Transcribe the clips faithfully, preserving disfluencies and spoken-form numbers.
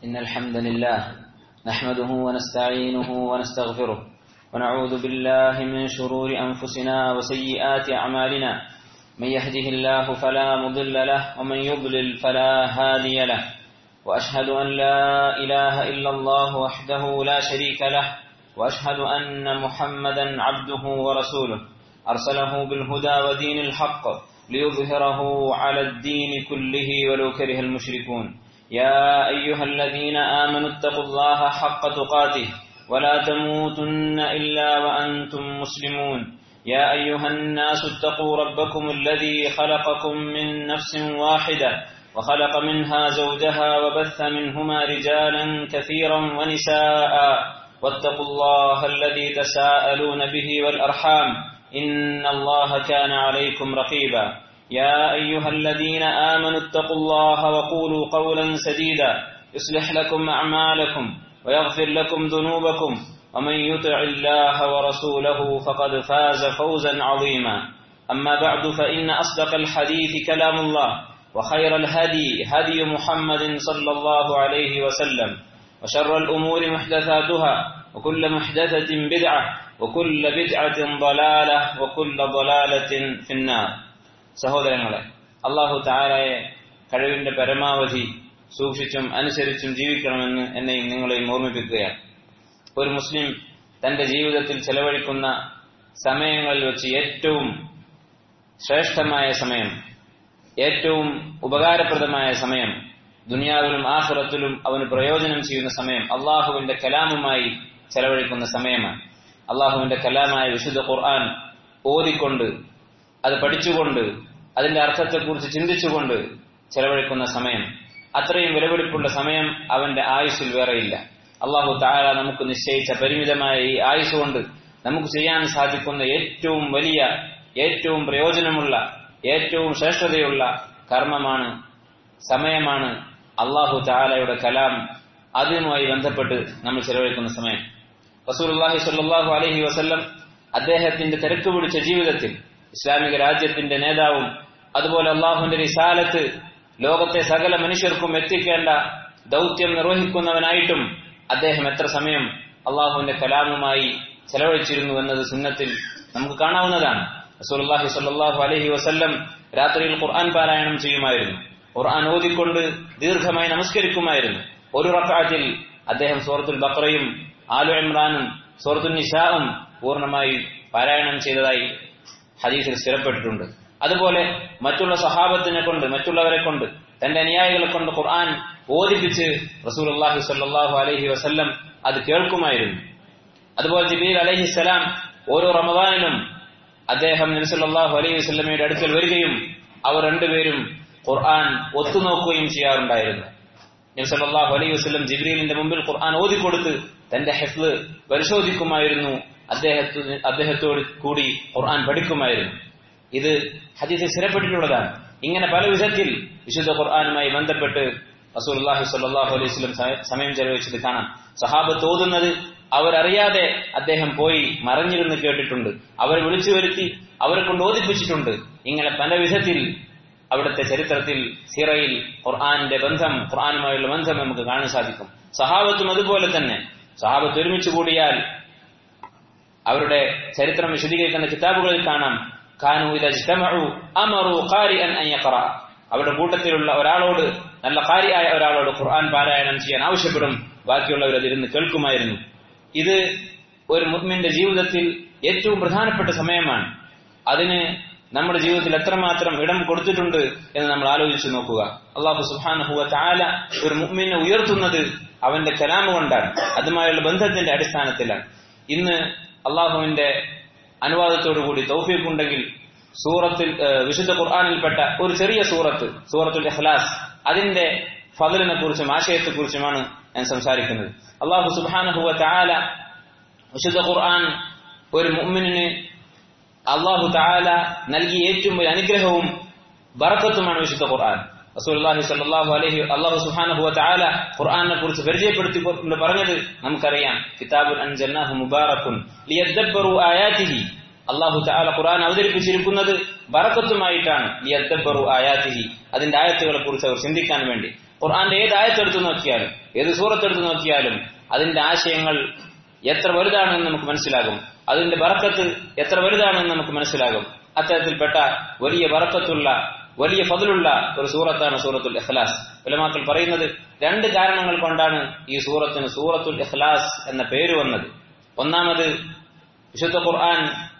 إن الحمد لله نحمده ونستعينه ونستغفره ونعوذ بالله من شرور أنفسنا وسيئات أعمالنا من يهده الله فلا مضل له ومن يضلل فلا هادي له وأشهد أن لا إله إلا الله وحده لا شريك له وأشهد أن محمدا عبده ورسوله أرسله بالهدى ودين الحق ليظهره على الدين كله ولو كره المشركون يا أيها الذين آمنوا اتقوا الله حق تقاته ولا تموتن إلا وأنتم مسلمون يا أيها الناس اتقوا ربكم الذي خلقكم من نفس واحدة وخلق منها زوجها وبث منهما رجالا كثيرا ونساء واتقوا الله الذي تساءلون به والأرحام إن الله كان عليكم رقيبا يا أيها الذين آمنوا اتقوا الله وقولوا قولا سديدا يصلح لكم أعمالكم ويغفر لكم ذنوبكم ومن يطع الله ورسوله فقد فاز فوزا عظيما أما بعد فإن أصدق الحديث كلام الله وخير الهدي هدي محمد صلى الله عليه وسلم وشر الأمور محدثاتها وكل محدثة بدعة وكل بدعة ضلالة وكل ضلالة في النار. സഹോദരങ്ങളെ, അല്ലാഹു തആലയെ കഴിവിന്റെ പരമാവധി സൂക്ഷിച്ചും അനുസരിച്ചും ജീവിക്കണമെന്ന് എന്നെയും നിങ്ങളെയും ഓർമ്മിപ്പിക്കുകയാണ്. ഒരു മുസ്ലിം തന്റെ ജീവിതത്തിൽ ചെലവഴിക്കുന്ന സമയങ്ങളിൽ വെച്ച് ഏറ്റവും ശ്രേഷ്ഠമായ സമയം, ഏറ്റവും ഉപകാരപ്രദമായ സമയം, ദുനിയാവിലും ആഖിറത്തിലും അവന് പ്രയോജനം ചെയ്യുന്ന സമയം അള്ളാഹുവിന്റെ കലാമുമായി ചെലവഴിക്കുന്ന സമയമാണ്. അള്ളാഹുവിന്റെ കലാമായ വിശുദ്ധ ഖുർആൻ ഓതിക്കൊണ്ട്, അത് പഠിച്ചുകൊണ്ട്, അതിന്റെ അർത്ഥത്തെക്കുറിച്ച് ചിന്തിച്ചുകൊണ്ട് ചെലവഴിക്കുന്ന സമയം, അത്രയും വിലപിടിപ്പുള്ള സമയം അവന്റെ ആയുസ്സിൽ വേറെയില്ല. അള്ളാഹു തആല നമുക്ക് നിശ്ചയിച്ച പരിമിതമായ ഈ ആയുസ് കൊണ്ട് നമുക്ക് ചെയ്യാൻ സാധിക്കുന്ന ഏറ്റവും വലിയ, ഏറ്റവും പ്രയോജനമുള്ള, ഏറ്റവും ശ്രേഷ്ഠതയുള്ള കർമ്മമാണ്, സമയമാണ് അള്ളാഹു തആലയുടെ കലാം. അതുമായി ബന്ധപ്പെട്ട് നമ്മൾ ചെലവഴിക്കുന്ന സമയം. റസൂലുള്ളാഹി സ്വല്ലല്ലാഹു അലൈഹി വസല്ലം അദ്ദേഹത്തിന്റെ തിരക്ക് പിടിച്ച ജീവിതത്തിൽ ഇസ്ലാമിക രാജ്യത്തിന്റെ നേതാവും അതുപോലെ അള്ളാഹുവിന്റെ റിസാലത്ത് ലോകത്തെ സകല മനുഷ്യർക്കും എത്തിക്കേണ്ട ദൗത്യം നിർവഹിക്കുന്നവനായിട്ടും അദ്ദേഹം എത്ര സമയം അള്ളാഹുവിന്റെ കലാമുമായി ചെലവഴിച്ചിരുന്നു എന്നത് സുന്നത്തിൽ നമുക്ക് കാണാവുന്നതാണ്. റസൂലുള്ളാഹി സ്വല്ലല്ലാഹു അലൈഹി വസല്ലം രാത്രിയിൽ ഖുർആൻ പാരായണം ചെയ്യുമായിരുന്നു. ഖുർആൻ ഓതിക്കൊണ്ട് ദീർഘമായി നമസ്കരിക്കുമായിരുന്നു. ഒരു റക്അത്തിൽ അദ്ദേഹം സൂറത്തുൽ ബഖറയും ആലു ഇംറാനും സൂറത്തുൻ നിസാഉം പൂർണ്ണമായി പാരായണം ചെയ്തതായി ഹദീസിൽ സ്ഥിരപ്പെട്ടിട്ടുണ്ട്. അതുപോലെ മറ്റുള്ള സഹാബത്തിനെ കൊണ്ട്, മറ്റുള്ളവരെ കൊണ്ട്, തന്റെ അനുയായികളെ കൊണ്ട് ഖുർആൻ ഓദിപ്പിച്ച് റസൂലുള്ളാഹി സ്വല്ലല്ലാഹു അലൈഹി വസല്ലം അത് കേൾക്കുമായിരുന്നു. അതുപോലെ ജിബ്രീൽ അലൈഹിസ്സലാം ഓരോ റമദാനിലും അദ്ദേഹം നബി സല്ലല്ലാഹു അലൈഹി വസല്ലമയുടെ അടുക്കൽ വരികയും അവർ രണ്ടുപേരും ഖുർആൻ ഒത്തുനോക്കുകയും ചെയ്യാറുണ്ടായിരുന്നു. നബി സല്ലല്ലാഹു അലൈഹി വസല്ലം ജിബ്രീലിന്റെ മുമ്പിൽ ഖുർആൻ ഓതിക്കൊടുത്ത് തന്റെ ഹിഫ്ള് പരിശോധിക്കുമായിരുന്നു. അദ്ദേഹത്തിന് അദ്ദേഹത്തോട് കൂടി ഖുർആൻ പഠിക്കുമായിരുന്നു. ഇത് ഹദീസിൽ സ്ഥിരപ്പെട്ടിട്ടുള്ളതാണ്. ഇങ്ങനെ പല വിധത്തിൽ വിശുദ്ധ ഖുർആനുമായി ബന്ധപ്പെട്ട് റസൂലുള്ളാഹി സ്വല്ലല്ലാഹു അലൈഹി വസല്ലം സമയം ചെലവഴിച്ചത് കാണാം. സഹാബത്ത് ഓതുന്നത് അവരറിയാതെ അദ്ദേഹം പോയി മറഞ്ഞിരുന്ന് കേട്ടിട്ടുണ്ട്. അവരെ വിളിച്ചു വരുത്തി അവരെ കൊണ്ട് ഓതിപ്പിച്ചിട്ടുണ്ട്. ഇങ്ങനെ പല വിധത്തിൽ അവിടുത്തെ ചരിത്രത്തിൽ സിറയിൽ ഖുർആന്റെ ബന്ധം, ഖുർആനുമായുള്ള ബന്ധം നമുക്ക് കാണാൻ സാധിക്കും. സഹാബത്തും അതുപോലെ തന്നെ. സഹാബത്ത് ഒരുമിച്ച് കൂടിയാൽ അവരുടെ ചരിത്രം വിശദീകരിക്കുന്ന കിതാബുകളിൽ കാണാം, കാനൂ ഇദാ ഇജ്തമഉ അമറു ഖാരിഅൻ അൻ യഖറ. അവരുടെ കൂട്ടത്തിലുള്ള ഒരാളോട്, നല്ല ഖാരിയായ ഒരാളോട് ഖുർആൻ പാരായണം ചെയ്യാൻ ആവശ്യപ്പെടും. ബാക്കിയുള്ളവർ അതിരുന്ന് കേൾക്കുമായിരുന്നു. ഇത് ഒരു മുഅ്മിന്റെ ജീവിതത്തിൽ ഏറ്റവും പ്രധാനപ്പെട്ട സമയമാണ്. അതിന് നമ്മുടെ ജീവിതത്തിൽ എത്രമാത്രം ഇടം കൊടുത്തിട്ടുണ്ട് എന്ന് നമ്മൾ ആലോചിച്ചു നോക്കുക. അല്ലാഹു സുബ്ഹാനഹു വ തആല ഒരു മുഅ്മിനെ ഉയർത്തുന്നത് അവന്റെ കലാം കൊണ്ടാണ്, അതുമായുള്ള ബന്ധത്തിന്റെ അടിസ്ഥാനത്തിലാണ്. ഇന്ന് അള്ളാഹുവിന്റെ അനുവാദത്തോടുകൂടി തൗഫീഖ് ഉണ്ടെങ്കിൽ സൂറത്തിൽ, വിശുദ്ധ ഖുർആനിൽപ്പെട്ട ഒരു ചെറിയ സൂറത്ത്, സൂറത്തുൽ ഇഖ്ലാസ്, അതിന്റെ ഫളലിനെ കുറിച്ചും ആശയത്തെക്കുറിച്ചുമാണ് ഞാൻ സംസാരിക്കുന്നത്. അല്ലാഹു സുബ്ഹാനഹു വ തആല വിശുദ്ധ ഖുർആൻ ഒരു മുഅ്മിനിന് അല്ലാഹു തആല നൽകിയ ഏറ്റവും വലിയ അനുഗ്രഹവും ബറക്കത്തുമാണ് വിശുദ്ധ ഖുർആൻ. റസൂലുള്ളാഹി സ്വല്ലല്ലാഹു അലൈഹി അല്ലാഹു സുബ്ഹാനഹു വ തആല ഖുർആനെ കുറിച്ച് പരിചയപ്പെടുത്തി പറഞ്ഞത് നമുക്കറിയാം. കിതാബുൻ അൻസൽനാഹു മുബാറകുൻ ലിയദ്ദബ്ബറു ആയാതിഹി. അല്ലാഹു തആല ഖുർആൻ അവതരിപ്പിച്ചിരിക്കുന്നത് ബറക്കത്തുമായിട്ടാണ്. ലിയദ്ദബ്ബറു ആയാതിഹി, അതിന്റെ ആയത്തുകളെ കുറിച്ച് അവർ ചിന്തിക്കാൻ വേണ്ടി. ഖുർആന്റെ ഏത് ആയത്തെടുത്തു നോക്കിയാലും ഏത് സൂറത്തെടുത്തു നോക്കിയാലും അതിന്റെ ആശയങ്ങൾ എത്ര വലുതാണെന്ന് നമുക്ക് മനസ്സിലാകും. അതിന്റെ ബറക്കത്ത് എത്ര വലുതാണെന്ന് നമുക്ക് മനസ്സിലാകും. അത്തരത്തിൽപ്പെട്ട വലിയ ബറക്കത്തുള്ള വലിയ ഫദ്ലുള്ള ഒരു സൂറത്താണ് സൂറത്തുൽ ഇഖ്ലാസ്. ഉലമാക്കൾ പറയുന്നത് രണ്ട് കാരണങ്ങൾ കൊണ്ടാണ് ഈ സൂറത്തിന് സൂറത്തുൽ ഇഖ്ലാസ് എന്ന പേര് വന്നത്. ഒന്നാമത് വിശുദ്ധ ഖുർആൻ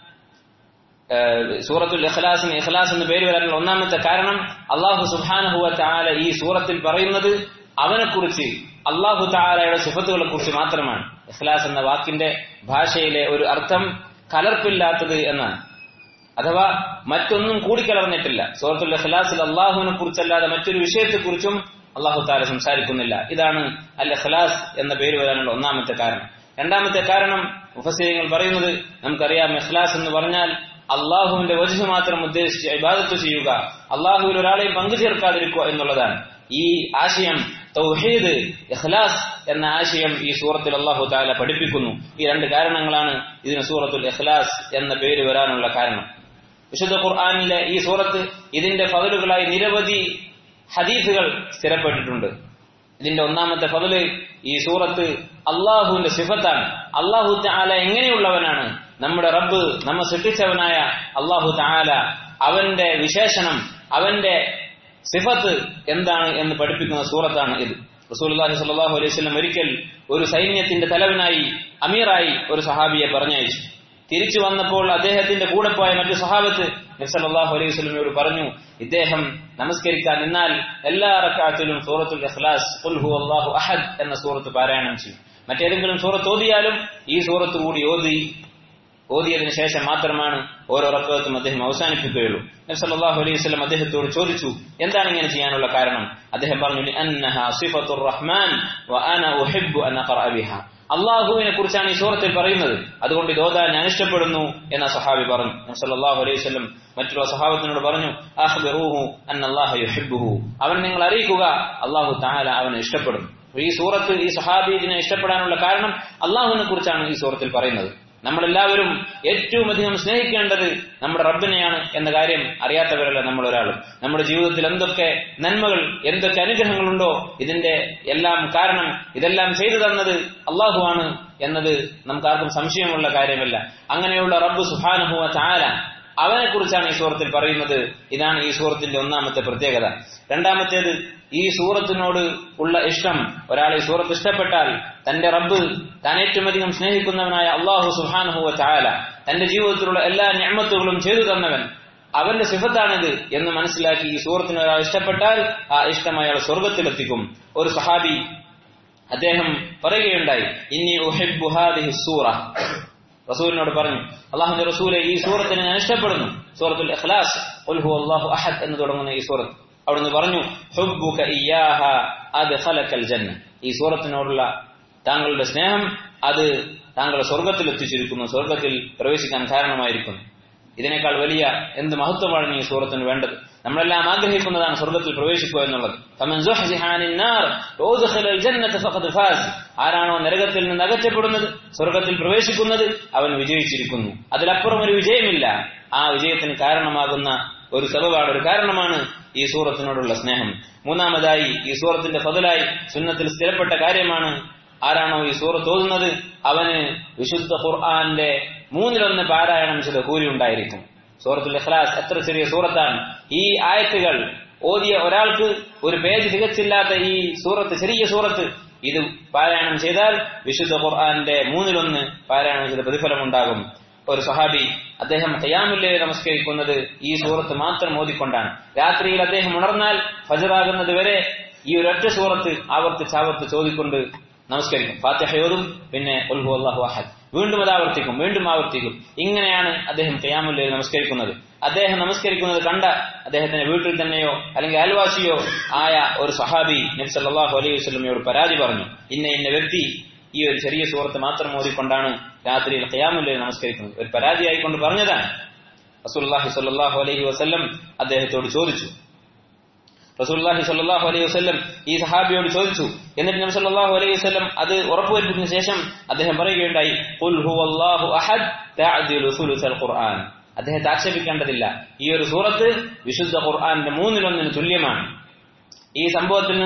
സൂറത്തുൽ ഇഖ്ലാസിന് ഇഖ്ലാസ് എന്ന പേര് വരാനുള്ള ഒന്നാമത്തെ കാരണം അല്ലാഹു സുബ്ഹാനഹു വ തആല ഈ സൂറത്തിൽ പറയുന്നത് അവനെക്കുറിച്ച് അല്ലാഹു തആലയുടെ സിഫത്തുകളെ കുറിച്ച് മാത്രമാണ്. ഇഖ്ലാസ് എന്ന വാക്കിന്റെ ഭാഷയിലെ ഒരു അർത്ഥം കലർപ്പില്ലാത്തത് എന്നാണ്. അഥവാ മറ്റൊന്നും കൂടിക്കലർന്നിട്ടില്ല. സൂറത്തുൽ ഇഖ്ലാസിൽ അല്ലാഹുവിനെ കുറിച്ചല്ലാതെ മറ്റൊരു വിഷയത്തെക്കുറിച്ചും അല്ലാഹു തആല സംസാരിക്കുന്നില്ല. ഇതാണ് അൽ ഇഖ്ലാസ് എന്ന പേര് വരാനുള്ള ഒന്നാമത്തെ കാരണം. രണ്ടാമത്തെ കാരണം മുഫസ്സിരീങ്ങൾ പറയുന്നത് നമുക്കറിയാം, ഇഖ്ലാസ് എന്ന് പറഞ്ഞാൽ അള്ളാഹുവിന്റെ വജ്ഹ് മാത്രം ഉദ്ദേശിച്ച് ഇബാദത്ത് ചെയ്യുക, അള്ളാഹുവിൽ ഒരാളെയും പങ്കു ചേർക്കാതിരിക്കുക എന്നുള്ളതാണ്. ഈ ആശയം തൗഹീദ് ഇഖ്ലാസ് എന്ന ആശയം ഈ സൂറത്തിൽ അല്ലാഹു തആല പഠിപ്പിക്കുന്നു. ഈ രണ്ട് കാരണങ്ങളാണ് ഇതിന് സൂറത്തുൽ ഇഖ്ലാസ് എന്ന പേര് വരാനുള്ള കാരണം. വിശുദ്ധ ഖുർആനിലെ ഈ സൂറത്ത് ഇതിന്റെ ഫദലുകളായി നിരവധി ഹദീസുകൾ സ്ഥിരപ്പെട്ടിട്ടുണ്ട്. ഇതിന്റെ ഒന്നാമത്തെ ഫദല് ഈ സൂറത്ത് അള്ളാഹുവിന്റെ സിഫത്താണ്. അള്ളാഹു തആല എങ്ങനെയുള്ളവനാണ്, നമ്മുടെ റബ്ബ് നമ്മെ സൃഷ്ടിച്ചവനായ അള്ളാഹു തആല അവന്റെ വിശേഷണം അവന്റെ സിഫത്ത് എന്താണ് എന്ന് പഠിപ്പിക്കുന്ന സൂറത്താണ് ഇത്. റസൂലുള്ളാഹി സ്വല്ലല്ലാഹു അലൈഹി വസല്ലം ഒരിക്കൽ ഒരു സൈന്യത്തിന്റെ തലവനായി അമീറായി ഒരു സഹാബിയെ പറഞ്ഞയച്ചു. തിരിച്ചു വന്നപ്പോൾ അദ്ദേഹത്തിന്റെ കൂടെ പോയ മറ്റു സഹാബത്ത് നബി സല്ലല്ലാഹു അലൈഹി വസല്ലമയോട് പറഞ്ഞു, ഇദ്ദേഹം നമസ്കരിക്കാൻ നിന്നാൽ എല്ലാ റക്അത്തിലും സൂറത്തുൽ ഇഖ്ലാസ് ഖുൽ ഹുവല്ലാഹു അഹദ് എന്ന സൂറത്ത് പാരായണം ചെയ്യും. മറ്റേതെങ്കിലും സൂറത്ത് ഓതിയാലും ഈ സൂറത്ത് കൂടി ഓതി ഓതിയതിനു ശേഷം മാത്രമാണ് ഓരോ റക്അത്തും അദ്ദേഹം അവസാനിപ്പിക്കുകയുള്ളൂ. നബി സല്ലല്ലാഹു അലൈഹി വസല്ലം അദ്ദേഹത്തോട് ചോദിച്ചു, എന്താണ് ഇങ്ങനെ ചെയ്യാനുള്ള കാരണം? അദ്ദേഹം പറഞ്ഞു, അന്നഹാ സിഫത്തുർ റഹ്മാൻ വ അന ഉഹിബ്ബു അൻ അഖറഅ ബിഹാ. അള്ളാഹുവിനെ കുറിച്ചാണ് ഈ സൂറത്തിൽ പറയുന്നത്, അതുകൊണ്ട് ഇത് ഓതാൻ ഞാൻ ഇഷ്ടപ്പെടുന്നു എന്ന സഹാബി പറഞ്ഞു. നബി സല്ലല്ലാഹു അലൈഹി വസല്ലം മറ്റുള്ള സഹാബത്തിനോട് പറഞ്ഞു, അഖ്ബിറൂഹു അന്നല്ലാഹ യുഹിബ്ബുഹു. അവൻ നിങ്ങൾ അറിയിക്കുക, അല്ലാഹു തആല അവനെ ഇഷ്ടപ്പെടുന്നു. ഈ സൂറത്ത് ഈ സഹാബി ഇതിനെ ഇഷ്ടപ്പെടാനുള്ള കാരണം അള്ളാഹുവിനെ കുറിച്ചാണ് ഈ സൂറത്തിൽ പറയുന്നത്. നമ്മളെല്ലാവരും ഏറ്റവും അധികം സ്നേഹിക്കേണ്ടത് നമ്മുടെ റബ്ബിനെയാണ് എന്ന കാര്യം അറിയാത്തവരല്ല നമ്മൾ ഒരാളും. നമ്മുടെ ജീവിതത്തിൽ എന്തൊക്കെ നന്മകൾ എന്തൊക്കെ അനുഗ്രഹങ്ങളുണ്ടോ ഇതിന്റെ എല്ലാം കാരണം ഇതെല്ലാം ചെയ്തു തന്നത് അള്ളാഹുവാണ് എന്നത് നമുക്കാർക്കും സംശയമുള്ള കാര്യമല്ല. അങ്ങനെയുള്ള റബ്ബ് സുബ്ഹാനഹു വ തആല അവനെ കുറിച്ചാണ് ഈ സൂറത്തിൽ പറയുന്നത്. ഇതാണ് ഈ സൂറത്തിന്റെ ഒന്നാമത്തെ പ്രത്യേകത. രണ്ടാമത്തേത്, ഈ സൂറത്തിനോട് ഉള്ള ഇഷ്ടം, ഒരാൾ ഈ സൂറത്ത് ഇഷ്ടപ്പെട്ടാൽ തന്റെ റബ്ബ് താൻ ഏറ്റവും അധികം സ്നേഹിക്കുന്നവനായ അല്ലാഹു സുബ്ഹാനഹു വ തആല തന്റെ ജീവിതത്തിലുള്ള എല്ലാ നിഅമത്തുകളും ചെയ്തു തന്നവൻ, അവന്റെ സിഫത്താണിത് എന്ന് മനസ്സിലാക്കി ഈ സൂറത്തിന് ഒരാൾ ഇഷ്ടപ്പെട്ടാൽ ആ ഇഷ്ടം അയാൾ സ്വർഗത്തിലെത്തിക്കും. ഒരു സഹാബി അദ്ദേഹം പറയുകയുണ്ടായി, ഇന്നി ഉഹിബ്ബു ഹാദിഹി സൂറ. റസൂലിനോട് പറഞ്ഞു, അല്ലാഹുവിന്റെ റസൂലെ, ഈ സൂറത്തിനെ ഞാൻ ഇഷ്ടപ്പെടുന്നു. സൂറത്തുൽ ഇഖ്ലാസ് ഖുൽ ഹുവല്ലാഹു അഹദ് എന്ന് തുടങ്ങുന്ന ഈ സൂറത്ത്. അവിടുന്ന് പറഞ്ഞു, ഹുബ്ബുക ഇയ്യാഹ അദ്ഖലകൽ ജന്ന. ഈ സൂറത്തിനോടുള്ള താങ്കളുടെ സ്നേഹം അത് താങ്കളെ സ്വർഗത്തിൽ എത്തിച്ചിരിക്കുന്നു, സ്വർഗത്തിൽ പ്രവേശിക്കാൻ കാരണമായിരിക്കുന്നു. ഇതിനേക്കാൾ വലിയ എന്ത് മഹത്വമാണ് ഈ സൂറത്തിന് വേണ്ടത്? നമ്മളെല്ലാം ആഗ്രഹിക്കുന്നതാണ് സ്വർഗത്തിൽ പ്രവേശിക്കുക എന്നുള്ളത്. ഫമൻ സുഹ്സിഹ അനിൻ നാർ വഉദ്ഖിലൽ ജന്നത ഫഖദ് ഫാസ്. ആരാണോ നരകത്തിൽ നിന്ന് അകറ്റപ്പെടുന്നത് സ്വർഗത്തിൽ പ്രവേശിക്കുന്നത് അവൻ വിജയിച്ചിരിക്കുന്നു. അതിലപ്പുറം ഒരു വിജയമില്ല. ആ വിജയത്തിന് കാരണമാകുന്ന ഒരു സബബാണ്, ഒരു കാരണമാണ് ഈ സൂറത്തിനോടുള്ള സ്നേഹം. മൂന്നാമതായി ഈ സൂറത്തിന്റെ ഫദലായി സുന്നത്തിൽ സ്ഥിരപ്പെട്ട കാര്യമാണ്, ആരാണോ ഈ സൂറത്ത് ഓതുന്നത് അവന് വിശുദ്ധ ഖുർആന്റെ മൂന്നിലൊന്ന് പാരായണം ചെയ്ത കൂലി ഉണ്ടായിരിക്കും. സൂറത്തുൽ ഇഖ്ലാസ് എത്ര ചെറിയ സൂറത്താണ്. ഈ ആയത്തുകൾ ഓതിയ ഒരാൾക്ക് ഒരു പേജ് തികച്ചില്ലാത്ത ഈ സൂറത്ത്, ചെറിയ സൂറത്ത്, ഇത് പാരായണം ചെയ്താൽ വിശുദ്ധ ഖുർആന്റെ മൂന്നിലൊന്ന് പാരായണം ചെയ്ത പ്രതിഫലം ഉണ്ടാകും. ഒരു സഹാബി അദ്ദേഹം ഖിയാമുൽ ലൈൽ നമസ്കരിക്കുന്നത് ഈ സൂറത്ത് മാത്രം ഓതിക്കൊണ്ടാണ്. രാത്രിയിൽ അദ്ദേഹം ഉണർന്നാൽ ഫജ്റാകുന്നത് വരെ ഈ ഒരൊറ്റ സൂറത്ത് ആവർത്തിച്ച് ആവർത്തിച്ച് ഓതിക്കൊണ്ട് നമസ്കരിക്കും. ഫാത്തിഹ ഓതും, പിന്നെ ഖുൽ ഹുവല്ലാഹു അഹദ്, വീണ്ടും അത് ആവർത്തിക്കും, വീണ്ടും ആവർത്തിക്കും. ഇങ്ങനെയാണ് അദ്ദേഹം ഖിയാമുൽ ലൈൽ നമസ്കരിക്കുന്നത്. അദ്ദേഹം നമസ്കരിക്കുന്നത് കണ്ട അദ്ദേഹത്തിന്റെ വീട്ടിൽ തന്നെയോ അല്ലെങ്കിൽ അയൽവാസിയോ ആയ ഒരു സഹാബി നബി സല്ലല്ലാഹു അലൈഹി വസല്ലമയോട് പരാതി പറഞ്ഞു, ഇന്ന ഇന്ന വ്യക്തി ഈ ഒരു ചെറിയ സൂറത്ത് മാത്രം ഓതിക്കൊണ്ടാണ് രാത്രിയിൽ ഖിയാമുൽ ലൈൽ നമസ്കരിക്കുന്നത്. ഒരു പരാതിയായിക്കൊണ്ട് പറഞ്ഞതാണ്. റസൂലുള്ളാഹി സ്വല്ലല്ലാഹു അലൈഹി വസല്ലം അദ്ദേഹത്തോട് ചോദിച്ചു. റസൂലുള്ളാഹി സ്വല്ലല്ലാഹു അലൈഹി വസല്ലം ഈ സഹാബിയോട് ചോദിച്ചു. എന്നിട്ട് നബി സല്ലല്ലാഹു അലൈഹി വസല്ലം അത് ഉറപ്പുവരുത്തിയതിനു ശേഷം അദ്ദേഹം പറയുകയുണ്ടായി, ഖുൽ ഹുവല്ലാഹു അഹദ് തഅദിലു സുലുസൽ ഖുർആൻ. അദ്ദേഹത്തെ ആക്ഷേപിക്കേണ്ടതില്ല. ഈ ഒരു സൂറത്ത് വിശുദ്ധ ഖുർആന്റെ മൂന്നിലൊന്നിന് തുല്യമാണ്. ഈ സംഭവത്തിൽ നിന്ന്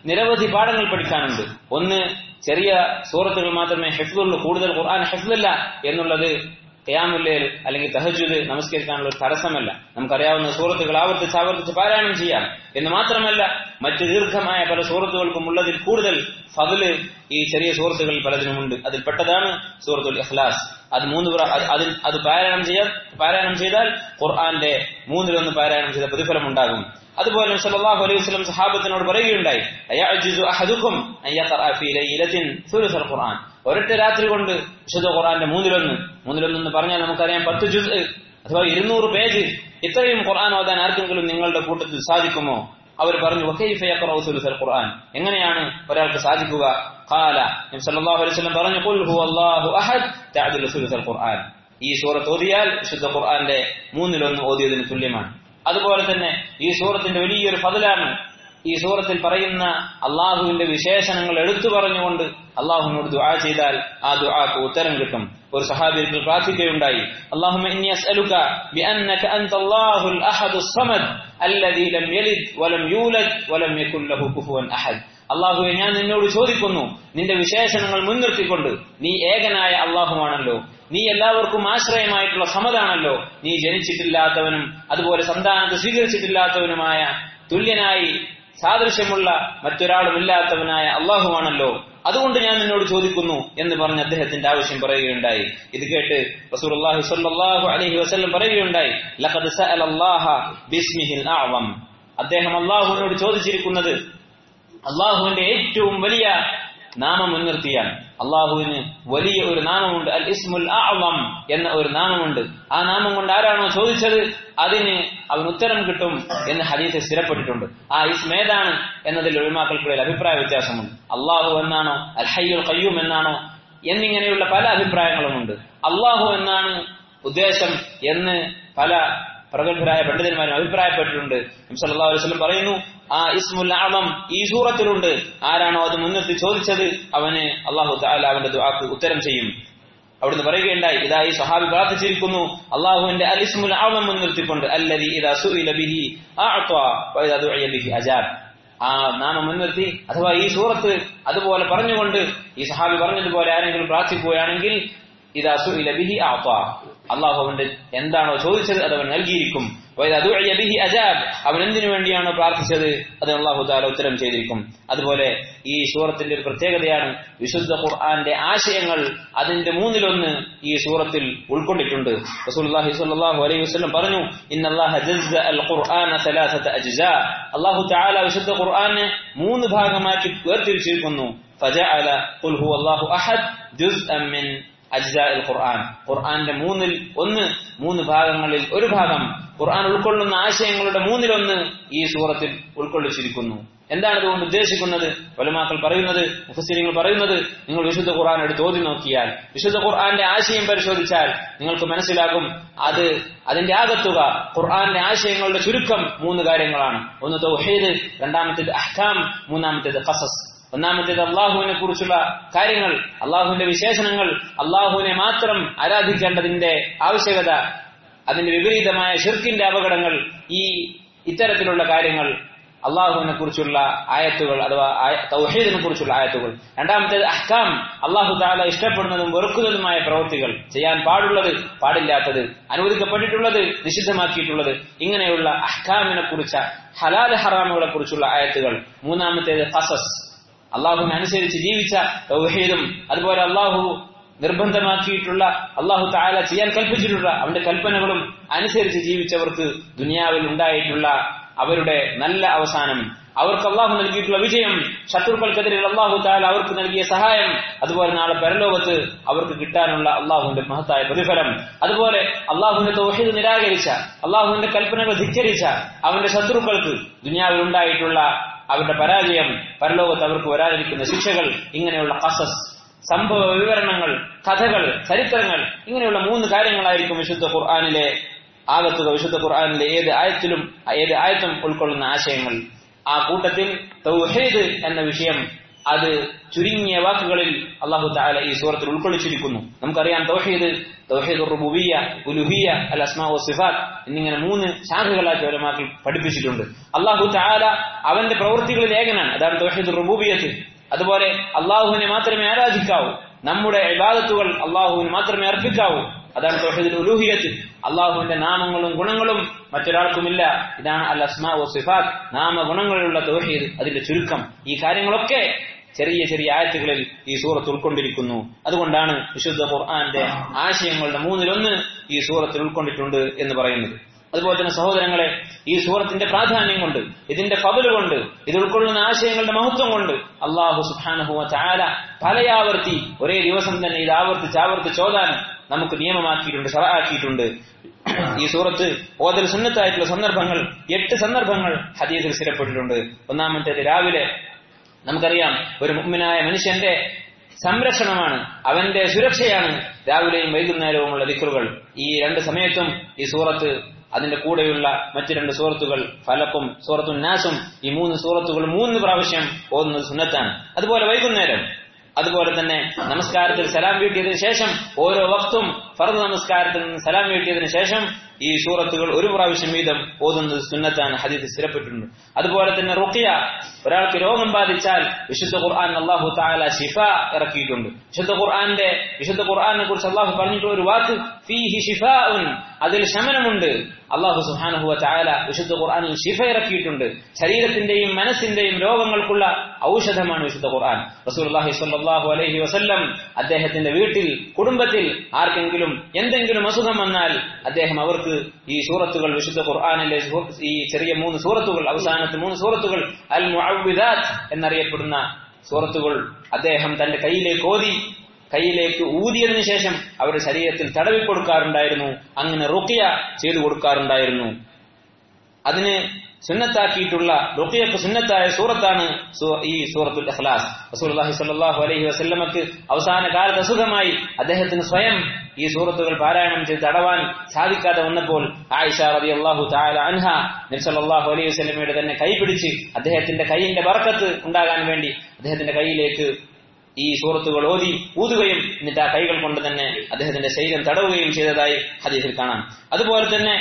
നിരവധി പാഠങ്ങൾ പഠിക്കാനുണ്ട്. ഒന്ന്, ചെറിയ സൂറത്തുകൾ മാത്രമേ ഹിഫ്ളുള്ളൂ, കൂടുതൽ ഖുർആൻ ഹിഫ്ളില്ല എന്നുള്ളത് ഖിയാമുൽ ലൈൽ അല്ലെങ്കിൽ തഹജ്ജുദ് നമസ്കരിക്കാനുള്ള ഒരു തടസ്സമല്ല. നമുക്കറിയാവുന്ന സൂറത്തുകൾ ആവർത്തിച്ച് ആവർത്തിച്ച് പാരായണം ചെയ്യാം എന്ന് മാത്രമല്ല, മറ്റ് ദീർഘമായ പല സൂറത്തുകൾക്കും ഉള്ളതിൽ കൂടുതൽ ഫദ്ല് ഈ ചെറിയ സൂറത്തുകളിൽ പലതിനുമുണ്ട്. അതിൽ പെട്ടതാണ് സൂറത്തുൽ ഇഖ്ലാസ്. അത് മൂന്ന് അതിൽ അത് പാരായണം ചെയ്യാൻ പാരായണം ചെയ്താൽ ഖുർആന്റെ മൂന്നിലൊന്ന് പാരായണം ചെയ്ത പ്രതിഫലം ഉണ്ടാകും. അതുപോലെ നബി സല്ലല്ലാഹു അലൈഹി വസല്ലം സഹാബത്തിനോട് പറയുകയുണ്ടായി, അയഅ്ജിസു അഹദുക്കും അൻ യഖറഅ ഫീ ലൈലത്തിൻ സുലുസുൽ ഖുർആൻ. ഒരൊറ്റ രാത്രി കൊണ്ട് വിശുദ്ധ ഖുർആന്റെ മൂന്നിലൊന്ന് മൂന്നിലൊന്ന് എന്ന് പറഞ്ഞാൽ നമുക്കറിയാം പത്ത് ജുസ് അഥവാ ഇരുന്നൂറ് പേജ് ഇത്രയും ഖുർആൻ ഓതാൻ ആർക്കെങ്കിലും നിങ്ങളുടെ കൂട്ടത്തിൽ സാധിക്കുമോ? അവർ പറഞ്ഞു, വകൈഫ യഖറഉ സുലുസുൽ ഖുർആൻ, എങ്ങനെയാണ് ഒരാൾക്ക് സാധിക്കുക? ഖാല, നബി സല്ലല്ലാഹു അലൈഹി വസല്ലം പറഞ്ഞു, ഖുൽ ഹുവല്ലാഹു അഹദ് തഅദിലു സുലുസുൽ ഖുർആൻ. ഈ സൂറത്ത് ഓതിയാൽ വിശുദ്ധ ഖുർആന്റെ മൂന്നിലൊന്ന് ഓതിയതിന് തുല്യമാണ്. അതുപോലെ തന്നെ ഈ സൂറത്തിന്റെ വലിയൊരു ഫദ്ലാണ്. ഈ സൂറത്തിൽ പറയുന്ന അള്ളാഹുവിന്റെ വിശേഷണങ്ങൾ എടുത്തു പറഞ്ഞുകൊണ്ട് അള്ളാഹുവിനോട് ദുആ ചെയ്താൽ ആ ദുആക്ക് ഉത്തരം കിട്ടും. ഒരു സഹാബിക്ക് പ്രാർത്ഥിക്കുകയുണ്ടായി, അല്ലാഹുമ്മ ഇന്നി അസ്അലുക ബിഅന്നക അൻതല്ലാഹുൽ അഹദുസ് സമദ് അല്ലദീ ലം യലിദ് വലം യൂലദ് വലം യകുൽ ലഹു കുഫുവൻ അഹദ്. അള്ളാഹുവെ, ഞാൻ നിന്നോട് ചോദിക്കുന്നു, നിന്റെ വിശേഷണങ്ങൾ മുൻനിർത്തിക്കൊണ്ട്, നീ ഏകനായ അള്ളാഹുവാണല്ലോ, നീ എല്ലാവർക്കും ആശ്രയമായിട്ടുള്ള സമദാണല്ലോ, നീ ജനിച്ചിട്ടില്ലാത്തവനും അതുപോലെ സന്താനത്തെ സ്വീകരിച്ചിട്ടില്ലാത്തവനുമായ തുല്യനായി സാദൃശ്യമുള്ള മറ്റൊരാളുമില്ലാത്തവനായ അള്ളാഹുവാണല്ലോ, അതുകൊണ്ട് ഞാൻ നിന്നോട് ചോദിക്കുന്നു എന്ന് പറഞ്ഞ് അദ്ദേഹത്തിന്റെ ആവശ്യം പറയുകയുണ്ടായി. ഇത് കേട്ട് റസൂലുള്ളാഹി സ്വല്ലല്ലാഹു അലൈഹി വസല്ലം പറയുകയുണ്ടായി, ലഖദ് സഅലല്ലാഹ ബിസ്മിഹിൽ അഅ്ളം. അദ്ദേഹം അള്ളാഹുവിനോട് ചോദിച്ചിരിക്കുന്നത് അള്ളാഹുവിന്റെ ഏറ്റവും വലിയ നാമം മുൻനിർത്തിയാണ്. അള്ളാഹുവിന് വലിയ ഒരു നാമമുണ്ട്, അൽ ഇസ്മുൽ അഅ്ളം എന്ന ഒരു നാമമുണ്ട്. ആ നാമം കൊണ്ട് ആരാണോ ചോദിച്ചത് അതിന് അവൻ ഉത്തരം കിട്ടും എന്ന് ഹദീസിൽ സ്ഥിരപ്പെട്ടിട്ടുണ്ട്. ആ ഇസ്മ ഏതാണ് എന്നതിൽ ഉലമാക്കൾക്കിടയിൽ അഭിപ്രായ വ്യത്യാസമുണ്ട്. അള്ളാഹു എന്നാണോ അൽ ഹയ്യുൽ ഖയ്യൂം എന്നാണോ എന്നിങ്ങനെയുള്ള പല അഭിപ്രായങ്ങളുമുണ്ട്. അള്ളാഹു എന്നാണ് ഉദ്ദേശം എന്ന് പല പ്രഗത്ഭരായ പണ്ഡിതന്മാരും അഭിപ്രായപ്പെട്ടിട്ടുണ്ട്. നബി സല്ലല്ലാഹു അലൈഹി വസല്ലം പറയുന്നു, ആ ഇസ്മുൽ അഅ്ളം ഈ സൂറത്തിലുണ്ട്. ആരാണോ അത് മുൻനിർത്തി ചോദിച്ചത് അവന് അല്ലാഹു തആല അവന്റെ ദുആക്ക് ഉത്തരം ചെയ്യും. അവിടുന്ന് പറയുകയുണ്ടായി, ഇതാ ഈ സ്വഹാബി പ്രാർത്ഥിച്ചിരിക്കുന്നു അള്ളാഹുവിന്റെ അൽ ഇസ്മുൽ അഅ്ളം മുൻനിർത്തിക്കൊണ്ട്, അല്ലദീ ഇദാ സുഇല ബിഹി അഅ്താ വഇദാ ദുഇയ ബിഹി അജാബ്. ആ നാമം മുൻനിർത്തി അഥവാ ഈ സൂറത്ത് അതുപോലെ പറഞ്ഞുകൊണ്ട് ഈ സ്വഹാബി പറഞ്ഞതുപോലെ ആരെങ്കിലും പ്രാർത്ഥിക്കുകയാണെങ്കിൽ ഇദാ സുഇല ബിഹി അഅ്താ, അള്ളാഹു അവന്റെ എന്താണോ ചോദിച്ചത് അത് അവൻ നൽകിയിരിക്കും. അജാബ്, അവൻ എന്തിനു വേണ്ടിയാണോ പ്രാർത്ഥിച്ചത് അത് അള്ളാഹു തആല ഉത്തരം ചെയ്തിരിക്കും. അതുപോലെ ഈ സൂറത്തിന്റെ ഒരു പ്രത്യേകതയാണ് വിശുദ്ധ ഖുർആന്റെ ആശയങ്ങൾ അതിന്റെ മൂന്നിലൊന്ന് ഈ സൂറത്തിൽ ഉൾക്കൊണ്ടിട്ടുണ്ട്. റസൂലുള്ളാഹി സ്വല്ലല്ലാഹു അലൈഹി വസല്ലം പറഞ്ഞു, ഇന്നല്ലാഹ ജസ്സ അൽ ഖുർആന സലാസത അജ്സാ. അള്ളാഹു തആല വിശുദ്ധ ഖുർആനെ മൂന്ന് ഭാഗമാക്കി വേർതിരിച്ചിരിക്കുന്നു. ഫജഅല ഖുൽ ഹുവല്ലാഹു അഹദ് ജുസ്അൻ മിൻ അജ്സാഇൽ ഖുർആൻ. ഖുർആന്റെ മൂന്നിൽ ഒന്ന്, മൂന്ന് ഭാഗങ്ങളിൽ ഒരു ഭാഗം ഖുർആൻ ഉൾക്കൊള്ളുന്ന ആശയങ്ങളുടെ മൂന്നിലൊന്ന് ഈ സൂറത്തിൽ ഉൾക്കൊള്ളിച്ചിരിക്കുന്നു. എന്താണ് ഇതുകൊണ്ട് ഉദ്ദേശിക്കുന്നത്? ഉലമാക്കൾ പറയുന്നത്, മുഫസ്സിരീങ്ങൾ പറയുന്നത്, നിങ്ങൾ വിശുദ്ധ ഖുർആൻ എടുത്ത് ഓതി നോക്കിയാൽ, വിശുദ്ധ ഖുർആന്റെ ആശയം പരിശോധിച്ചാൽ നിങ്ങൾക്ക് മനസ്സിലാകും അത് അതിന്റെ ആകത്തുക ഖുർആന്റെ ആശയങ്ങളുടെ ചുരുക്കം മൂന്ന് കാര്യങ്ങളാണ്. ഒന്ന് തൗഹീദ്, രണ്ടാമത്തേത് അഹ്കാം, മൂന്നാമത്തേത് ഖസസ്. ഒന്നാമത്തേത് അള്ളാഹുവിനെ കുറിച്ചുള്ള കാര്യങ്ങൾ, അള്ളാഹുവിന്റെ വിശേഷണങ്ങൾ, അള്ളാഹുവിനെ മാത്രം ആരാധിക്കേണ്ടതിന്റെ ആവശ്യകത, അതിന്റെ വിപരീതമായ ശിർക്കിന്റെ അപകടങ്ങൾ, ഈ ഇത്തരത്തിലുള്ള കാര്യങ്ങൾ അള്ളാഹുവിനെ കുറിച്ചുള്ള ആയത്തുകൾ അഥവാ തൗഹീദിനെ കുറിച്ചുള്ള ആയത്തുകൾ. രണ്ടാമത്തേത് അഹ്കാം, അള്ളാഹു തആല ഇഷ്ടപ്പെടുന്നതും വെറുക്കുന്നതുമായ പ്രവൃത്തികൾ, ചെയ്യാൻ പാടുള്ളത് പാടില്ലാത്തത്, അനുവദിക്കപ്പെട്ടിട്ടുള്ളത് നിഷിദ്ധമാക്കിയിട്ടുള്ളത്, ഇങ്ങനെയുള്ള അഹ്കാമിനെ കുറിച്ച ഹലാൽ ഹറാമുകളെ കുറിച്ചുള്ള ആയത്തുകൾ. മൂന്നാമത്തേത് ഖസസ്, അള്ളാഹുവിനെ അനുസരിച്ച് ജീവിച്ച തൗഹീദും അതുപോലെ അള്ളാഹു നിർബന്ധമാക്കിയിട്ടുള്ള അള്ളാഹു തആല ചെയ്യാൻ കൽപ്പിച്ചിട്ടുള്ള അവന്റെ കൽപ്പനകളും അനുസരിച്ച് ജീവിച്ചവർക്ക് ദുനിയാവിൽ ഉണ്ടായിട്ടുള്ള അവരുടെ നല്ല അവസാനം, അവർക്ക് അള്ളാഹു നൽകിയിട്ടുള്ള വിജയം, ശത്രുക്കൾക്കെതിരെ അള്ളാഹു തആല അവർക്ക് നൽകിയ സഹായം, അതുപോലെ നാളെ പരലോകത്ത് അവർക്ക് കിട്ടാനുള്ള അള്ളാഹുവിന്റെ മഹത്തായ പ്രതിഫലം, അതുപോലെ അള്ളാഹുവിന്റെ തൗഹീദ് നിരാകരിച്ച, അള്ളാഹുവിന്റെ കൽപ്പനകൾ ധിക്കരിച്ച അവന്റെ ശത്രുക്കൾക്ക് ദുനിയാവിൽ ഉണ്ടായിട്ടുള്ള അവരുടെ പരാജയം, പരലോകത്ത് അവർക്ക് വരാനിരിക്കുന്ന ശിക്ഷകൾ, ഇങ്ങനെയുള്ള ഖസസ്, സംഭവ വിവരണങ്ങൾ, കഥകൾ, ചരിത്രങ്ങൾ, ഇങ്ങനെയുള്ള മൂന്ന് കാര്യങ്ങളായിരിക്കും വിശുദ്ധ ഖുർആനിലെ ആകത്തുക. വിശുദ്ധ ഖുർആനിലെ ഏത് ആയത്തിലും ഏത് ആയത്തും ഉൾക്കൊള്ളുന്ന ആശയങ്ങൾ. ആ കൂട്ടത്തിൽ തൗഹീദ് എന്ന വിഷയം അത് ചുരുങ്ങിയ വാക്കുകളിൽ അല്ലാഹു തആല ഈ സൂറത്തിൽ ഉൾക്കൊള്ളിച്ചിരിക്കുന്നു. നമുക്കറിയാം തൗഹീദ്, തൗഹീദുർ റുബൂബിയ്യ, ഉലൂഹിയ്യ, അൽ അസ്മാ വസ്സിഫാത്ത് എന്നിങ്ങനെ മൂന്ന് ശാഖകളാക്കി ഉലമാക്കൾ പഠിപ്പിച്ചിട്ടുണ്ട്. അല്ലാഹു തആല അവന്റെ പ്രവൃത്തികളിൽ ഏകനാണ്, അതാണ് തൗഹീദുർ റുബൂബിയ്യത്ത്. അതുപോലെ അല്ലാഹുവിനെ മാത്രമേ ആരാധിക്കാവൂ, നമ്മുടെ ഇബാദത്തുകൾ അല്ലാഹുവിന് മാത്രമേ അർപ്പിക്കാവൂ, അതാണ് തൗഹീദുൽ ഉലൂഹിയ്യത്ത്. അല്ലാഹുവിന്റെ നാമങ്ങളും ഗുണങ്ങളും മറ്റൊരാൾക്കുമില്ല, ഇതാണ് അൽ അസ്മാ വസ്സിഫാത്ത്, നാമഗുണങ്ങളിലുള്ള തൗഹീദ്, അതിന്റെ ചുരുക്കം. ഈ കാര്യങ്ങളൊക്കെ ചെറിയ ചെറിയ ആയത്തുകളിൽ ഈ സൂറത്ത് ഉൾക്കൊണ്ടിരിക്കുന്നു. അതുകൊണ്ടാണ് വിശുദ്ധ ഖുർആന്റെ ആശയങ്ങളുടെ മൂന്നിലൊന്ന് ഈ സൂറത്തിൽ ഉൾക്കൊണ്ടിട്ടുണ്ട് എന്ന് പറയുന്നത്. അതുപോലെ തന്നെ സഹോദരങ്ങളെ, ഈ സൂറത്തിന്റെ പ്രാധാന്യം കൊണ്ട്, ഇതിന്റെ ഫضل കൊണ്ട്, ഇത് ഉൾക്കൊള്ളുന്ന ആശയങ്ങളുടെ മഹത്വം കൊണ്ട് അല്ലാഹു സുബ്ഹാനഹു വ തആല പലയാവർത്തി ഒരേ ദിവസം തന്നെ ഇത് ആവർത്തിച്ച് ആവർത്തിച്ച് ഓതാൻ നമുക്ക് നിയമമാക്കിയിട്ടുണ്ട്, ശറഅാക്കിയിട്ടുണ്ട്. ഈ സൂറത്ത് ഓതൽ സുന്നത്തായിട്ടുള്ള സന്ദർഭങ്ങൾ എട്ട് സന്ദർഭങ്ങൾ ഹദീസിൽ സ്ഥിരപ്പെട്ടിട്ടുണ്ട്. ഒന്നാമത്തേത് രാവിലെ. നമുക്കറിയാം ഒരു മുഅ്മിനായ മനുഷ്യന്റെ സംരക്ഷണമാണ്, അവന്റെ സുരക്ഷയാണ് രാവിലെയും വൈകുന്നേരവുമുള്ള ദിക്റുകൾ. ഈ രണ്ട് സമയത്തും ഈ സൂറത്ത്, അതിന്റെ കൂടെയുള്ള മറ്റു രണ്ട് സൂറത്തുകൾ ഫലക്കും സൂറത്തുൻ നാസും, ഈ മൂന്ന് സൂറത്തുകൾ മൂന്ന് പ്രാവശ്യം ഓതുന്നത് സുന്നത്താണ്. അതുപോലെ വൈകുന്നേരം, അതുപോലെ തന്നെ നമസ്കാരത്തിൽ സലാം വീട്ടിയതിനു ശേഷം ഓരോ വക്തും ഫർദ് നമസ്കാരത്തിൽ നിന്ന് സലാം വീട്ടിയതിനു ശേഷം ഈ സൂറത്തുകൾ ഒരു പ്രാവശ്യം വീതം ഓതുന്നത് സുന്നത്താണ്, ഹദീസിൽ സ്ഥിരപ്പെട്ടിട്ടുണ്ട്. അതുപോലെ തന്നെ റുഖിയ, ഒരാൾക്ക് രോഗം ബാധിച്ചാൽ വിശുദ്ധ ഖുർആൻ അല്ലാഹു തആല ശിഫ ഇറക്കിയിട്ടുണ്ട്. വിശുദ്ധ ഖുർആന്റെ വിശുദ്ധ ഖുർആനെ കുറിച്ച് അല്ലാഹു പറഞ്ഞിട്ടുള്ള ഒരു വാക്ക് ഫീഹി ശിഫാഉൻ, അതിൽ ശമനമുണ്ട്. അല്ലാഹു സുബ്ഹാനഹു വ തആല വിശുദ്ധ ഖുർആനിൽ ശിഫ ഇറക്കിയിട്ടുണ്ട്. ശരീരത്തിന്റെയും മനസ്സിന്റെയും രോഗങ്ങൾക്കുള്ള ഔഷധമാണ് വിശുദ്ധ ഖുർആൻ. റസൂലുള്ളാഹി സ്വല്ലല്ലാഹു അലൈഹി വസല്ലം അദ്ദേഹത്തിന്റെ വീട്ടിൽ, കുടുംബത്തിൽ ആർക്കെങ്കിലും എന്തെങ്കിലും അസുഖം വന്നാൽ അദ്ദേഹം അവർക്ക് ഈ സൂറത്തുകൾ, വിശുദ്ധ ഖുർആനിലെ ഈ ചെറിയ മൂന്ന് സൂറത്തുകൾ, അവസാനത്തെ മൂന്ന് സൂറത്തുകൾ അൽ മുഅവ്വിദാത്ത് എന്നറിയപ്പെടുന്ന സൂറത്തുകൾ അദ്ദേഹം തന്റെ കയ്യിലേക്ക് ഓതി, കയ്യിലേക്ക് ഊതിയതിനു ശേഷം അവരുടെ ശരീരത്തിൽ തടവി കൊടുക്കാറുണ്ടായിരുന്നു. അങ്ങനെ റുഖിയ ചെയ്തു കൊടുക്കാറുണ്ടായിരുന്നു. അതിന് സുന്നത്താക്കിയിട്ടുള്ള, റുഖിയക്ക് സുന്നത്തായ സൂറത്താണ് ഈ സൂറത്തുൽ ഇഖ്ലാസ്. റസൂലുള്ളാഹി സ്വല്ലല്ലാഹു അലൈഹി വസല്ലമക്ക് അവസാന കാലത്ത് അസുഖമായി അദ്ദേഹത്തിന് സ്വയം ഈ സൂറത്തുകൾ പാരായണം ചെയ്ത് തടവാൻ സാധിക്കാതെ വന്നപ്പോൾ ആയിഷ റളിയല്ലാഹു തആല അൻഹ നബി സല്ലല്ലാഹു അലൈഹി വസല്ലമയുടെ തന്നെ കൈ പിടിച്ച് അദ്ദേഹത്തിന്റെ കൈയിന്റെ ബർക്കത്ത് ഉണ്ടാകാൻ വേണ്ടി അദ്ദേഹത്തിന്റെ കൈയിലേക്ക് ഈ സൂറത്തുകൾ ഓതി ഊതുകയും എന്നിട്ട് ആ കൈകൾ കൊണ്ട് തന്നെ അദ്ദേഹത്തിന്റെ ശരീരം തടവുകയും ചെയ്തതായി ഹദീസിൽ കാണാം. അതുപോലെ തന്നെ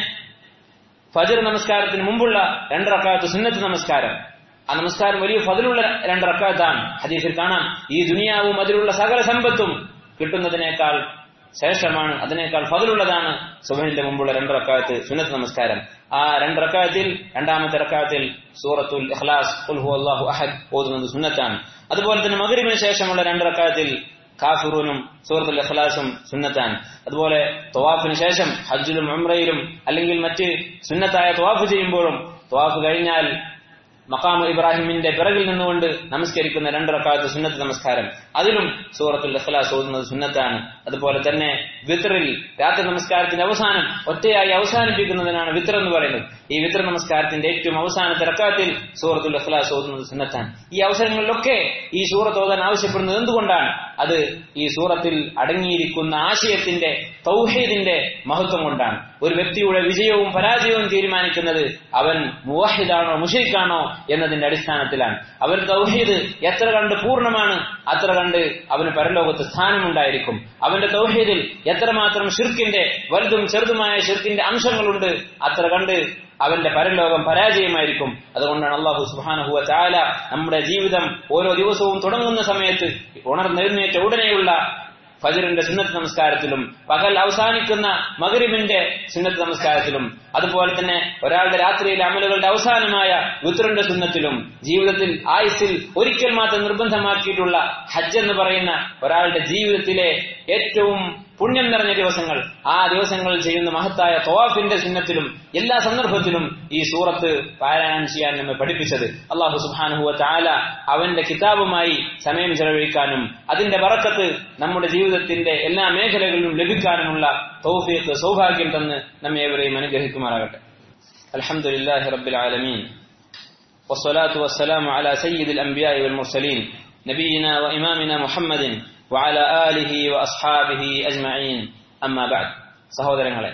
ഫജ്ർ നമസ്കാരത്തിന് മുമ്പുള്ള രണ്ട് റക്അത്ത് സുന്നത്ത് നമസ്കാരം, ആ നമസ്കാരം വലിയ ഫദ്ലുള്ള രണ്ട് റക്അത്താണ്. ഹദീസിൽ കാണാം, ഈ ദുനിയാവും അതിലുള്ള സകല സമ്പത്തും കിട്ടുന്നതിനേക്കാൾ ശ്രേഷ്ഠമാണ്, അതിനേക്കാൾ ഫദ്ലുള്ളതാണ് സുബ്ഹിന്റെ മുമ്പുള്ള രണ്ട് റക്അത്ത് സുന്നത്ത് നമസ്കാരം. ആ രണ്ട് റക്അത്തിൽ രണ്ടാമത്തെ റക്അത്തിൽ സൂറത്തുൽ ഇഖ്ലാസ് ഖുൽ ഹുവല്ലാഹു അഹദ് ഓതുന്നത് സുന്നത്താണ്. അതുപോലെ തന്നെ മഗ്രിബിന് ശേഷമുള്ള രണ്ട് റക്അത്തിൽ കാഫിറൂനും സൂറത്തുൽ ഇഖ്ലാസും സുന്നത്താണ്. അതുപോലെ തവാഫിന് ശേഷം ഹജ്ജിലും ഉംറയിലും അല്ലെങ്കിൽ മറ്റ് സുന്നത്തായ തവാഫ് ചെയ്യുമ്പോഴും തവാഫ് കഴിഞ്ഞാൽ മഖാമു ഇബ്രാഹിമിന്റെ പിറകിൽ നിന്നുകൊണ്ട് നമസ്കരിക്കുന്ന രണ്ട് റക്അത്ത് സുന്നത്ത് നമസ്കാരം, അതിലും സൂറത്തുൽ ഇഖ്ലാസ് ഓതുന്നത് സുന്നത്താണ്. അതുപോലെ തന്നെ വിത്റിൽ, രാത്രി നമസ്കാരത്തിന്റെ അവസാനം ഒറ്റയായി അവസാനിപ്പിക്കുന്നതിനാണ് വിത്ർ എന്ന് പറയുന്നത്. ഈ വിത്ർ നമസ്കാരത്തിന്റെ ഏറ്റവും അവസാനത്തെ റക്അത്തിൽ സൂറത്തുൽ ഇഖ്ലാസ് ഓതുന്നത് സുന്നത്താണ്. ഈ അവസരങ്ങളിലൊക്കെ ഈ സൂറത്ത് ഓതാൻ ആവശ്യപ്പെടുന്നത് എന്തുകൊണ്ടാണ്? അത് ഈ സൂറത്തിൽ അടങ്ങിയിരിക്കുന്ന ആശയത്തിന്റെ, തൗഹീദിന്റെ മഹത്വം കൊണ്ടാണ്. ഒരു വ്യക്തിയുടെ വിജയവും പരാജയവും തീരുമാനിക്കുന്നത് അവൻ മുവഹിദാണോ മുശ്രിക്കാണോ എന്നതിന്റെ അടിസ്ഥാനത്തിലാണ്. അവൻ തൗഹീദ് എത്ര കണ്ട് പൂർണ്ണമാണ് അത്ര കണ്ട് അവന് പരലോകത്ത് സ്ഥാനമുണ്ടായിരിക്കും. അവന്റെ തൗഹീദിൽ എത്രമാത്രം ശിർക്കിന്റെ വലുതും ചെറുതുമായ ശിർക്കിന്റെ അംശങ്ങളുണ്ട് അത്ര കണ്ട് അവന്റെ പരലോകം പരാജയമായിരിക്കും. അതുകൊണ്ടാണ് അല്ലാഹു സുബ്ഹാനഹു വ തആല നമ്മുടെ ജീവിതം ഓരോ ദിവസവും തുടങ്ങുന്ന സമയത്ത് ഉണർന്നെഴുന്നേറ്റ ഉടനെയുള്ള ഫജ്റിന്റെ സുന്നത്ത് നമസ്കാരത്തിലും പകൽ അവസാനിക്കുന്ന മഗ്രിബിന്റെ സുന്നത്ത് നമസ്കാരത്തിലും അതുപോലെ തന്നെ ഒരാളുടെ രാത്രിയിലെ അമലുകളുടെ അവസാനമായ വിത്റിന്റെ സുന്നത്തിലും ജീവിതത്തിൽ ആയുസ്സിൽ ഒരിക്കൽ മാത്രം നിർബന്ധമാക്കിയിട്ടുള്ള ഹജ്ജ് എന്ന് പറയുന്ന ഒരാളുടെ ജീവിതത്തിലെ ഏറ്റവും പുണ്യം നിറഞ്ഞ ദിവസങ്ങൾ, ആ ദിവസങ്ങളിൽ ചെയ്യുന്ന മഹത്തായ തവാഫിന്റെ സുന്നത്തിലും എല്ലാ സന്ദർഭത്തിലും ഈ സൂറത്ത് പാരായണം ചെയ്യാൻ നമ്മെ പഠിപ്പിച്ചത് അല്ലാഹു സുബ്ഹാനഹു വ തആല അവന്റെ കിതാബുമായി സമയം ചെലവഴിക്കാനും അതിന്റെ ബറക്കത്ത് നമ്മുടെ ജീവിതത്തിന്റെ എല്ലാ മേഖലകളിലും ലഭിക്കാനുമുള്ള തൗഫീഖ്, സൗഭാഗ്യം തന്ന് നമ്മെ ഏവരെയും അനുഗ്രഹിക്കുമാറാകട്ടെ. അൽഹംദുലില്ലാഹി റബ്ബിൽ ആലമീൻ വസ്സലാത്തു വസ്സലാമു അലാ സയ്യിദിൽ അംബിയാഇ വൽ മുർസലീൻ നബിയിനാ വ ഇമാമിനാ മുഹമ്മദിൻ വഅലാ ആലിഹി വഅസ്ഹാബിഹി അജ്മഈൻ. അമ്മാ ബഅദ്. സഹോദരങ്ങളെ,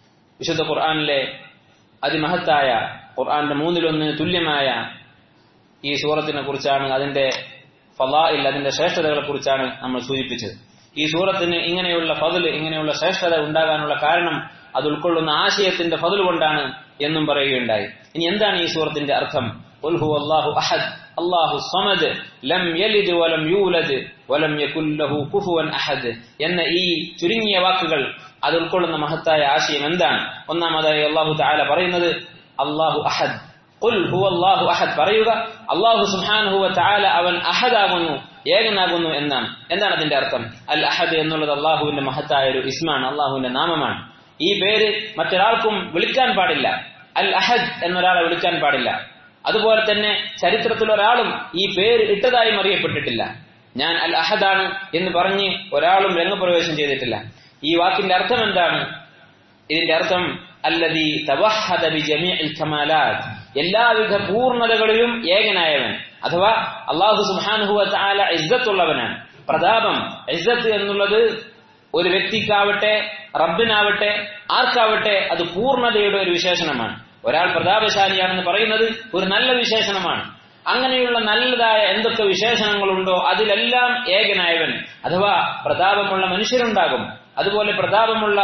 വിശുദ്ധ ഖുർആനിലെ അതിമഹത്തായ, ഖുർആന്റെ മൂന്നിലൊന്നിന് തുല്യമായ ഈ സൂറത്തിനെ കുറിച്ചാണ്, അതിന്റെ ഫളാഇൽ, അതിന്റെ ശ്രേഷ്ഠതകളെ കുറിച്ചാണ് നമ്മൾ സൂചിപ്പിച്ചത്. ഈ സൂറത്തിന് ഇങ്ങനെയുള്ള ഫضل, ഇങ്ങനെയുള്ള ശ്രേഷ്ഠത ഉണ്ടാകാനുള്ള കാരണം അത് ഉൾക്കൊള്ളുന്ന ആശയത്തിന്റെ ഫضل കൊണ്ടാണ് എന്നും പറയുകയുണ്ടായി. ഇനി എന്താണ് ഈ സൂറത്തിന്റെ അർത്ഥം? ഖുൽ ഹുവല്ലാഹു അഹദ് അല്ലാഹു സമദ് ലം യലിദ് വലം യൂലദ് വലം യകുൽ ലഹു കുഫുവൻ അഹദ് എന്ന ഈ ചുരുങ്ങിയ വാക്കുകൾ അത് ഉൾക്കൊള്ളുന്ന മഹത്തായ ആശയം എന്താണ്? ഒന്നാമതായി അല്ലാഹു തആല പറയുന്നത് അല്ലാഹു അഹദ്. ഖുൽ ഹുവല്ലാഹു അഹദ് പറയുക, അല്ലാഹു സുബ്ഹാനഹു വ തആല അവൻ അഹദാകുന്നു, ഏകനാകുന്നു എന്നാണ്. എന്താണ് അതിന്റെ അർത്ഥം? അൽ അഹദ് എന്നുള്ളത് അല്ലാഹുവിന്റെ മഹത്തായ ഒരു ഇസ്മാണ്, അല്ലാഹുവിന്റെ നാമമാണ്. ഈ പേര് മറ്റൊരാൾക്കും വിളിക്കാൻ പാടില്ല. അൽ അഹദ് എന്നൊരാളെ വിളിക്കാൻ പാടില്ല. അതുപോലെ തന്നെ ചരിത്രത്തിൽ ഒരാളും ഈ പേര് ഇട്ടതായും അറിയപ്പെട്ടിട്ടില്ല. ഞാൻ അൽ അഹദാണ് എന്ന് പറഞ്ഞ് ഒരാളും രംഗപ്രവേശം ചെയ്തിട്ടില്ല. ഈ വാക്കിന്റെ അർത്ഥം എന്താണ്? ഇതിന്റെ അർത്ഥം അല്ലദീ തവഹദ ബിജമീഇൽ കമാലാത്ത്, എല്ലാവിധ പൂർണ്ണതകളിലും ഏകനായവൻ, അഥവാ അല്ലാഹു സുബ്ഹാനഹു വ തആല ഇസ്സത്തുള്ളവനാണ്. പ്രതാപം, ഇസ്സത്ത് എന്നുള്ളത് ഒരു വ്യക്തിക്കാവട്ടെ റബ്ബിനാവട്ടെ ആർക്കാവട്ടെ അത് പൂർണ്ണതയുടെ ഒരു വിശേഷണമാണ്. ഒരാൾ പ്രതാപശാലിയാണെന്ന് പറയുന്നത് ഒരു നല്ല വിശേഷണമാണ്. അങ്ങനെയുള്ള നല്ലതായ എന്തൊക്കെ വിശേഷണങ്ങളുണ്ടോ അതിലെല്ലാം ഏകനായവൻ, അഥവാ പ്രതാപമുള്ള മനുഷ്യരുണ്ടാകും, അതുപോലെ പ്രതാപമുള്ള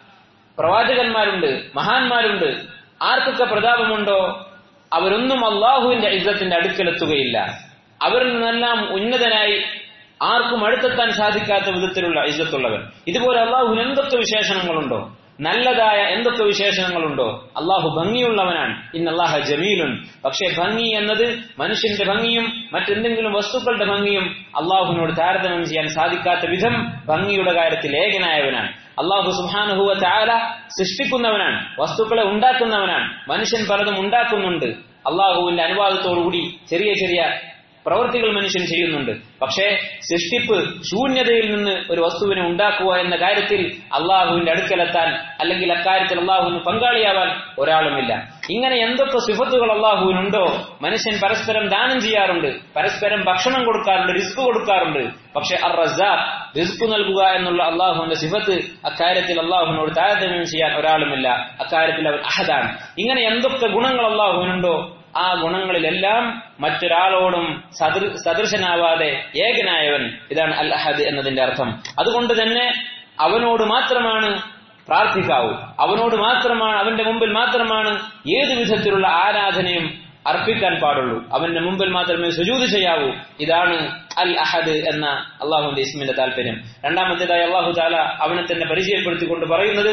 പ്രവാചകന്മാരുണ്ട്, മഹാന്മാരുണ്ട്. ആർക്കൊക്കെ പ്രതാപമുണ്ടോ അവരൊന്നും അള്ളാഹുവിന്റെ ഇസ്സത്തിന്റെ അടുക്കലെത്തുകയില്ല. അവരിൽ നിന്നെല്ലാം ഉന്നതനായി ആർക്കും അടുത്തെത്താൻ സാധിക്കാത്ത വിധത്തിലുള്ള ഇസ്സത്തുള്ളവൻ. ഇതുപോലെ അള്ളാഹുവിന് എന്തൊക്കെ വിശേഷണങ്ങളുണ്ടോ, നല്ലതായ എന്തൊക്കെ വിശേഷണങ്ങളുണ്ടോ, അള്ളാഹു ഭംഗിയുള്ളവനാണ്. ഇന്നല്ലാഹ ജമീലുൻ. പക്ഷേ ഭംഗി എന്നത് മനുഷ്യന്റെ ഭംഗിയും മറ്റെന്തെങ്കിലും വസ്തുക്കളുടെ ഭംഗിയും അള്ളാഹുവിനോട് താരതമ്യം ചെയ്യാൻ സാധിക്കാത്ത വിധം ഭംഗിയുടെ കാര്യത്തിൽ ഏകനായവനാണ്. അള്ളാഹു സുബ്ഹാനഹു വ തആല സൃഷ്ടിക്കുന്നവനാണ്, വസ്തുക്കളെ ഉണ്ടാക്കുന്നവനാണ്. മനുഷ്യൻ പലതും ഉണ്ടാക്കുന്നുണ്ട്. അള്ളാഹുവിന്റെ അനുവാദത്തോടുകൂടി ചെറിയ ചെറിയ പ്രവൃത്തികൾ മനുഷ്യൻ ചെയ്യുന്നുണ്ട്. പക്ഷേ സൃഷ്ടിപ്പ്, ശൂന്യതയിൽ നിന്ന് ഒരു വസ്തുവിനെ ഉണ്ടാക്കുക എന്ന കാര്യത്തിൽ അള്ളാഹുവിന്റെ അടുക്കലെത്താൻ അല്ലെങ്കിൽ അക്കാര്യത്തിൽ അള്ളാഹുവിന് പങ്കാളിയാവാൻ ഒരാളുമില്ല. ഇങ്ങനെ എന്തൊക്കെ സിഫത്തുകൾ അള്ളാഹുവിനുണ്ടോ, മനുഷ്യൻ പരസ്പരം ദാനം ചെയ്യാറുണ്ട്, പരസ്പരം ഭക്ഷണം കൊടുക്കാറുണ്ട്, റിസ്ക് കൊടുക്കാറുണ്ട്. പക്ഷെ അർ റസാഖ്, റിസ്ക് നൽകുക എന്നുള്ള അള്ളാഹുവിന്റെ സിഫത്ത്, അക്കാര്യത്തിൽ അള്ളാഹുവിനോട് താരതമ്യം ചെയ്യാൻ ഒരാളുമില്ല. അക്കാര്യത്തിൽ അവൻ അഹദാണ്. ഇങ്ങനെ എന്തൊക്കെ ഗുണങ്ങൾ അള്ളാഹുവിനുണ്ടോ ആ ഗുണങ്ങളിലെല്ലാം മറ്റൊരാളോടും സദൃശനാവാതെ ഏകനായവൻ, ഇതാണ് അൽ അഹദ് എന്നതിന്റെ അർത്ഥം. അതുകൊണ്ട് തന്നെ അവനോട് മാത്രമാണ് പ്രാർത്ഥിക്കാവൂ, അവനോട് മാത്രമാണ്, അവന്റെ മുമ്പിൽ മാത്രമാണ് ഏതു വിധത്തിലുള്ള ആരാധനയും അർപ്പിക്കാൻ പാടുള്ളൂ, അവന്റെ മുമ്പിൽ മാത്രമേ സുജൂദ് ചെയ്യാവൂ. ഇതാണ് അൽ അഹദ് എന്ന അള്ളാഹുവിന്റെ ഇസ്മിന്റെ താല്പര്യം. രണ്ടാമത്തേതായി അള്ളാഹു തആല അവനെ തന്നെ പരിചയപ്പെടുത്തിക്കൊണ്ട് പറയുന്നത്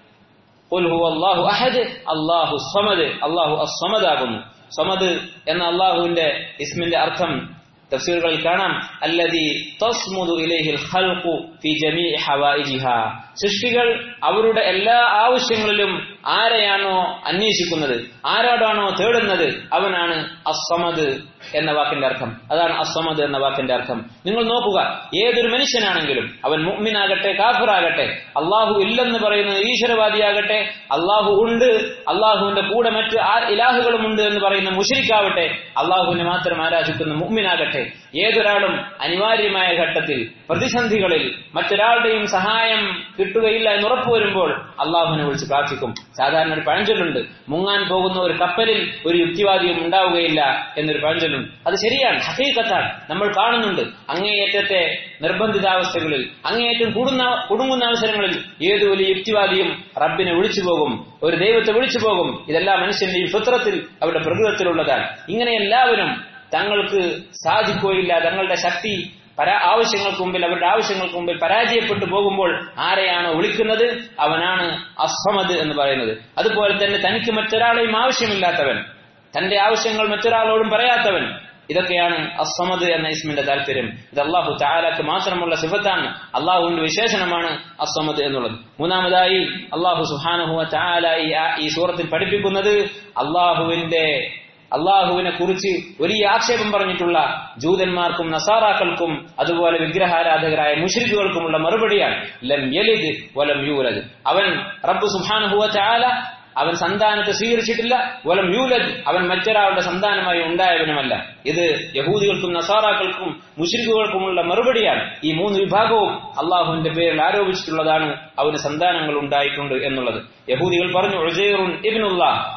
ഖുൽ ഹുവല്ലാഹു അഹദ് അല്ലാഹു സമദ്, അല്ലാഹു അസ്സമദ് ആകുന്നു. സമദ് എന്ന അള്ളാഹുവിന്റെ ഇസ്മിന്റെ അർത്ഥം തഫ്സീറുകളിൽ കാണാം, അല്ലദീ തസ്മുദു ഇലൈഹിൽ ഖൽഖു ഫീ ജമീഇ ഹവായിജിഹാ, സൃഷ്ടികൾ അവരുടെ എല്ലാ ആവശ്യങ്ങളിലും ആരെയാണോ അന്വേഷിക്കുന്നത്, ആരോടാണോ തേടുന്നത്, അവനാണ് അസ്സമദ് എന്ന വാക്കിന്റെ അർത്ഥം. അതാണ് അസ്സമദ് എന്ന വാക്കിന്റെ അർത്ഥം. നിങ്ങൾ നോക്കുക, ഏതൊരു മനുഷ്യനാണെങ്കിലും അവൻ മുഅ്മിനാകട്ടെ കാഫിറാകട്ടെ, അള്ളാഹു ഇല്ലെന്ന് പറയുന്ന ഈശ്വരവാദിയാകട്ടെ, അള്ളാഹു ഉണ്ട്, അള്ളാഹുവിന്റെ കൂടെ മറ്റ് ആ ഇലാഹുകളും ഉണ്ട് എന്ന് പറയുന്ന മുശ്രിക്കാവട്ടെ, അള്ളാഹുവിനെ മാത്രം ആരാധിക്കുന്ന മുഅ്മിനാകട്ടെ, ഏതൊരാളും അനിവാര്യമായ ഘട്ടത്തിൽ പ്രതിസന്ധികളിൽ മറ്റൊരാളുടെയും സഹായം കിട്ടുകയില്ല എന്ന് ഉറപ്പുവരുമ്പോൾ അള്ളാഹുവിനെ വിളിച്ച് പ്രാർത്ഥിക്കും. സാധാരണ ഒരു പഴഞ്ചൊല്ലുണ്ട്, മുങ്ങാൻ പോകുന്ന ഒരു കപ്പലിൽ ഒരു യുക്തിവാദിയും ഉണ്ടാവുകയില്ല എന്നൊരു പഴഞ്ചൊല്ലുണ്ട്. അത് ശരിയാണ്, ഹഖീഖത്താണ്, നമ്മൾ കാണുന്നുണ്ട്. അങ്ങേയറ്റത്തെ നിർബന്ധിതാവസ്ഥകളിൽ, അങ്ങേയറ്റം കൂടുന്ന കുടുങ്ങുന്ന അവസരങ്ങളിൽ ഏത് വലിയ യുക്തിവാദിയും റബ്ബിനെ വിളിച്ചു പോകും, ഒരു ദൈവത്തെ വിളിച്ചു പോകും. ഇതെല്ലാം മനുഷ്യന്റെ ഈ ഫിത്രത്തിൽ, അവരുടെ പ്രകൃതത്തിലുള്ളതാണ്. ഇങ്ങനെ എല്ലാവരും തങ്ങൾക്ക് സാധിക്കുകയില്ല, തങ്ങളുടെ ശക്തി പരാ ആവശ്യങ്ങൾക്ക് മുമ്പിൽ, അവരുടെ ആവശ്യങ്ങൾക്ക് മുമ്പിൽ പരാജയപ്പെട്ടു പോകുമ്പോൾ ആരെയാണോ വിളിക്കുന്നത് അവനാണ് അസ്സമദ് എന്ന് പറയുന്നത്. അതുപോലെ തന്നെ തനിക്ക് മറ്റൊരാളെയും ആവശ്യമില്ലാത്തവൻ, തന്റെ ആവശ്യങ്ങൾ മറ്റൊരാളോടും പറയാത്തവൻ, ഇതൊക്കെയാണ് അസ്സമദ് എന്ന ഇസ്മിന്റെ താല്പര്യം. ഇത് അല്ലാഹു തആലക്ക് മാത്രമുള്ള സിഫത്താണ്, അള്ളാഹുവിന്റെ വിശേഷണമാണ് അസ്സമദ് എന്നുള്ളത്. മൂന്നാമതായി അല്ലാഹു സുബ്ഹാനഹു വ തആല ഈ സൂറത്തിൽ പഠിപ്പിക്കുന്നത് അള്ളാഹുവിന്റെ അള്ളാഹുവിനെ കുറിച്ച് വലിയ ആക്ഷേപം പറഞ്ഞിട്ടുള്ള ജൂതന്മാർക്കും നസാറാക്കൾക്കും അതുപോലെ വിഗ്രഹാരാധകരായ മുശ്രിക്കുകൾക്കുമുള്ള മറുപടിയാണ് ലം യലിദ് വലം യൂലദ്. അവൻ റബ്ബ് സുബ്ഹാനഹു വ തആല അവൻ സന്താനത്തെ സ്വീകരിച്ചിട്ടില്ല, വലം യൂലദ് അവൻ മറ്റൊരാളുടെ സന്താനമായി ഉണ്ടായവനുമല്ല. ഇത് യഹൂദികൾക്കും നസാറാക്കൾക്കും മുശ്രിക്കുകൾക്കുമുള്ള മറുപടിയാണ്. ഈ മൂന്ന് വിഭാഗവും അള്ളാഹുവിന്റെ പേരിൽ ആരോപിച്ചിട്ടുള്ളതാണ് അവന് സന്താനങ്ങൾ ഉണ്ടായിട്ടുണ്ട് എന്നുള്ളത്. യഹൂദികൾ പറഞ്ഞു ഉസൈറുൻ ഇബ്നുല്ലാഹ്,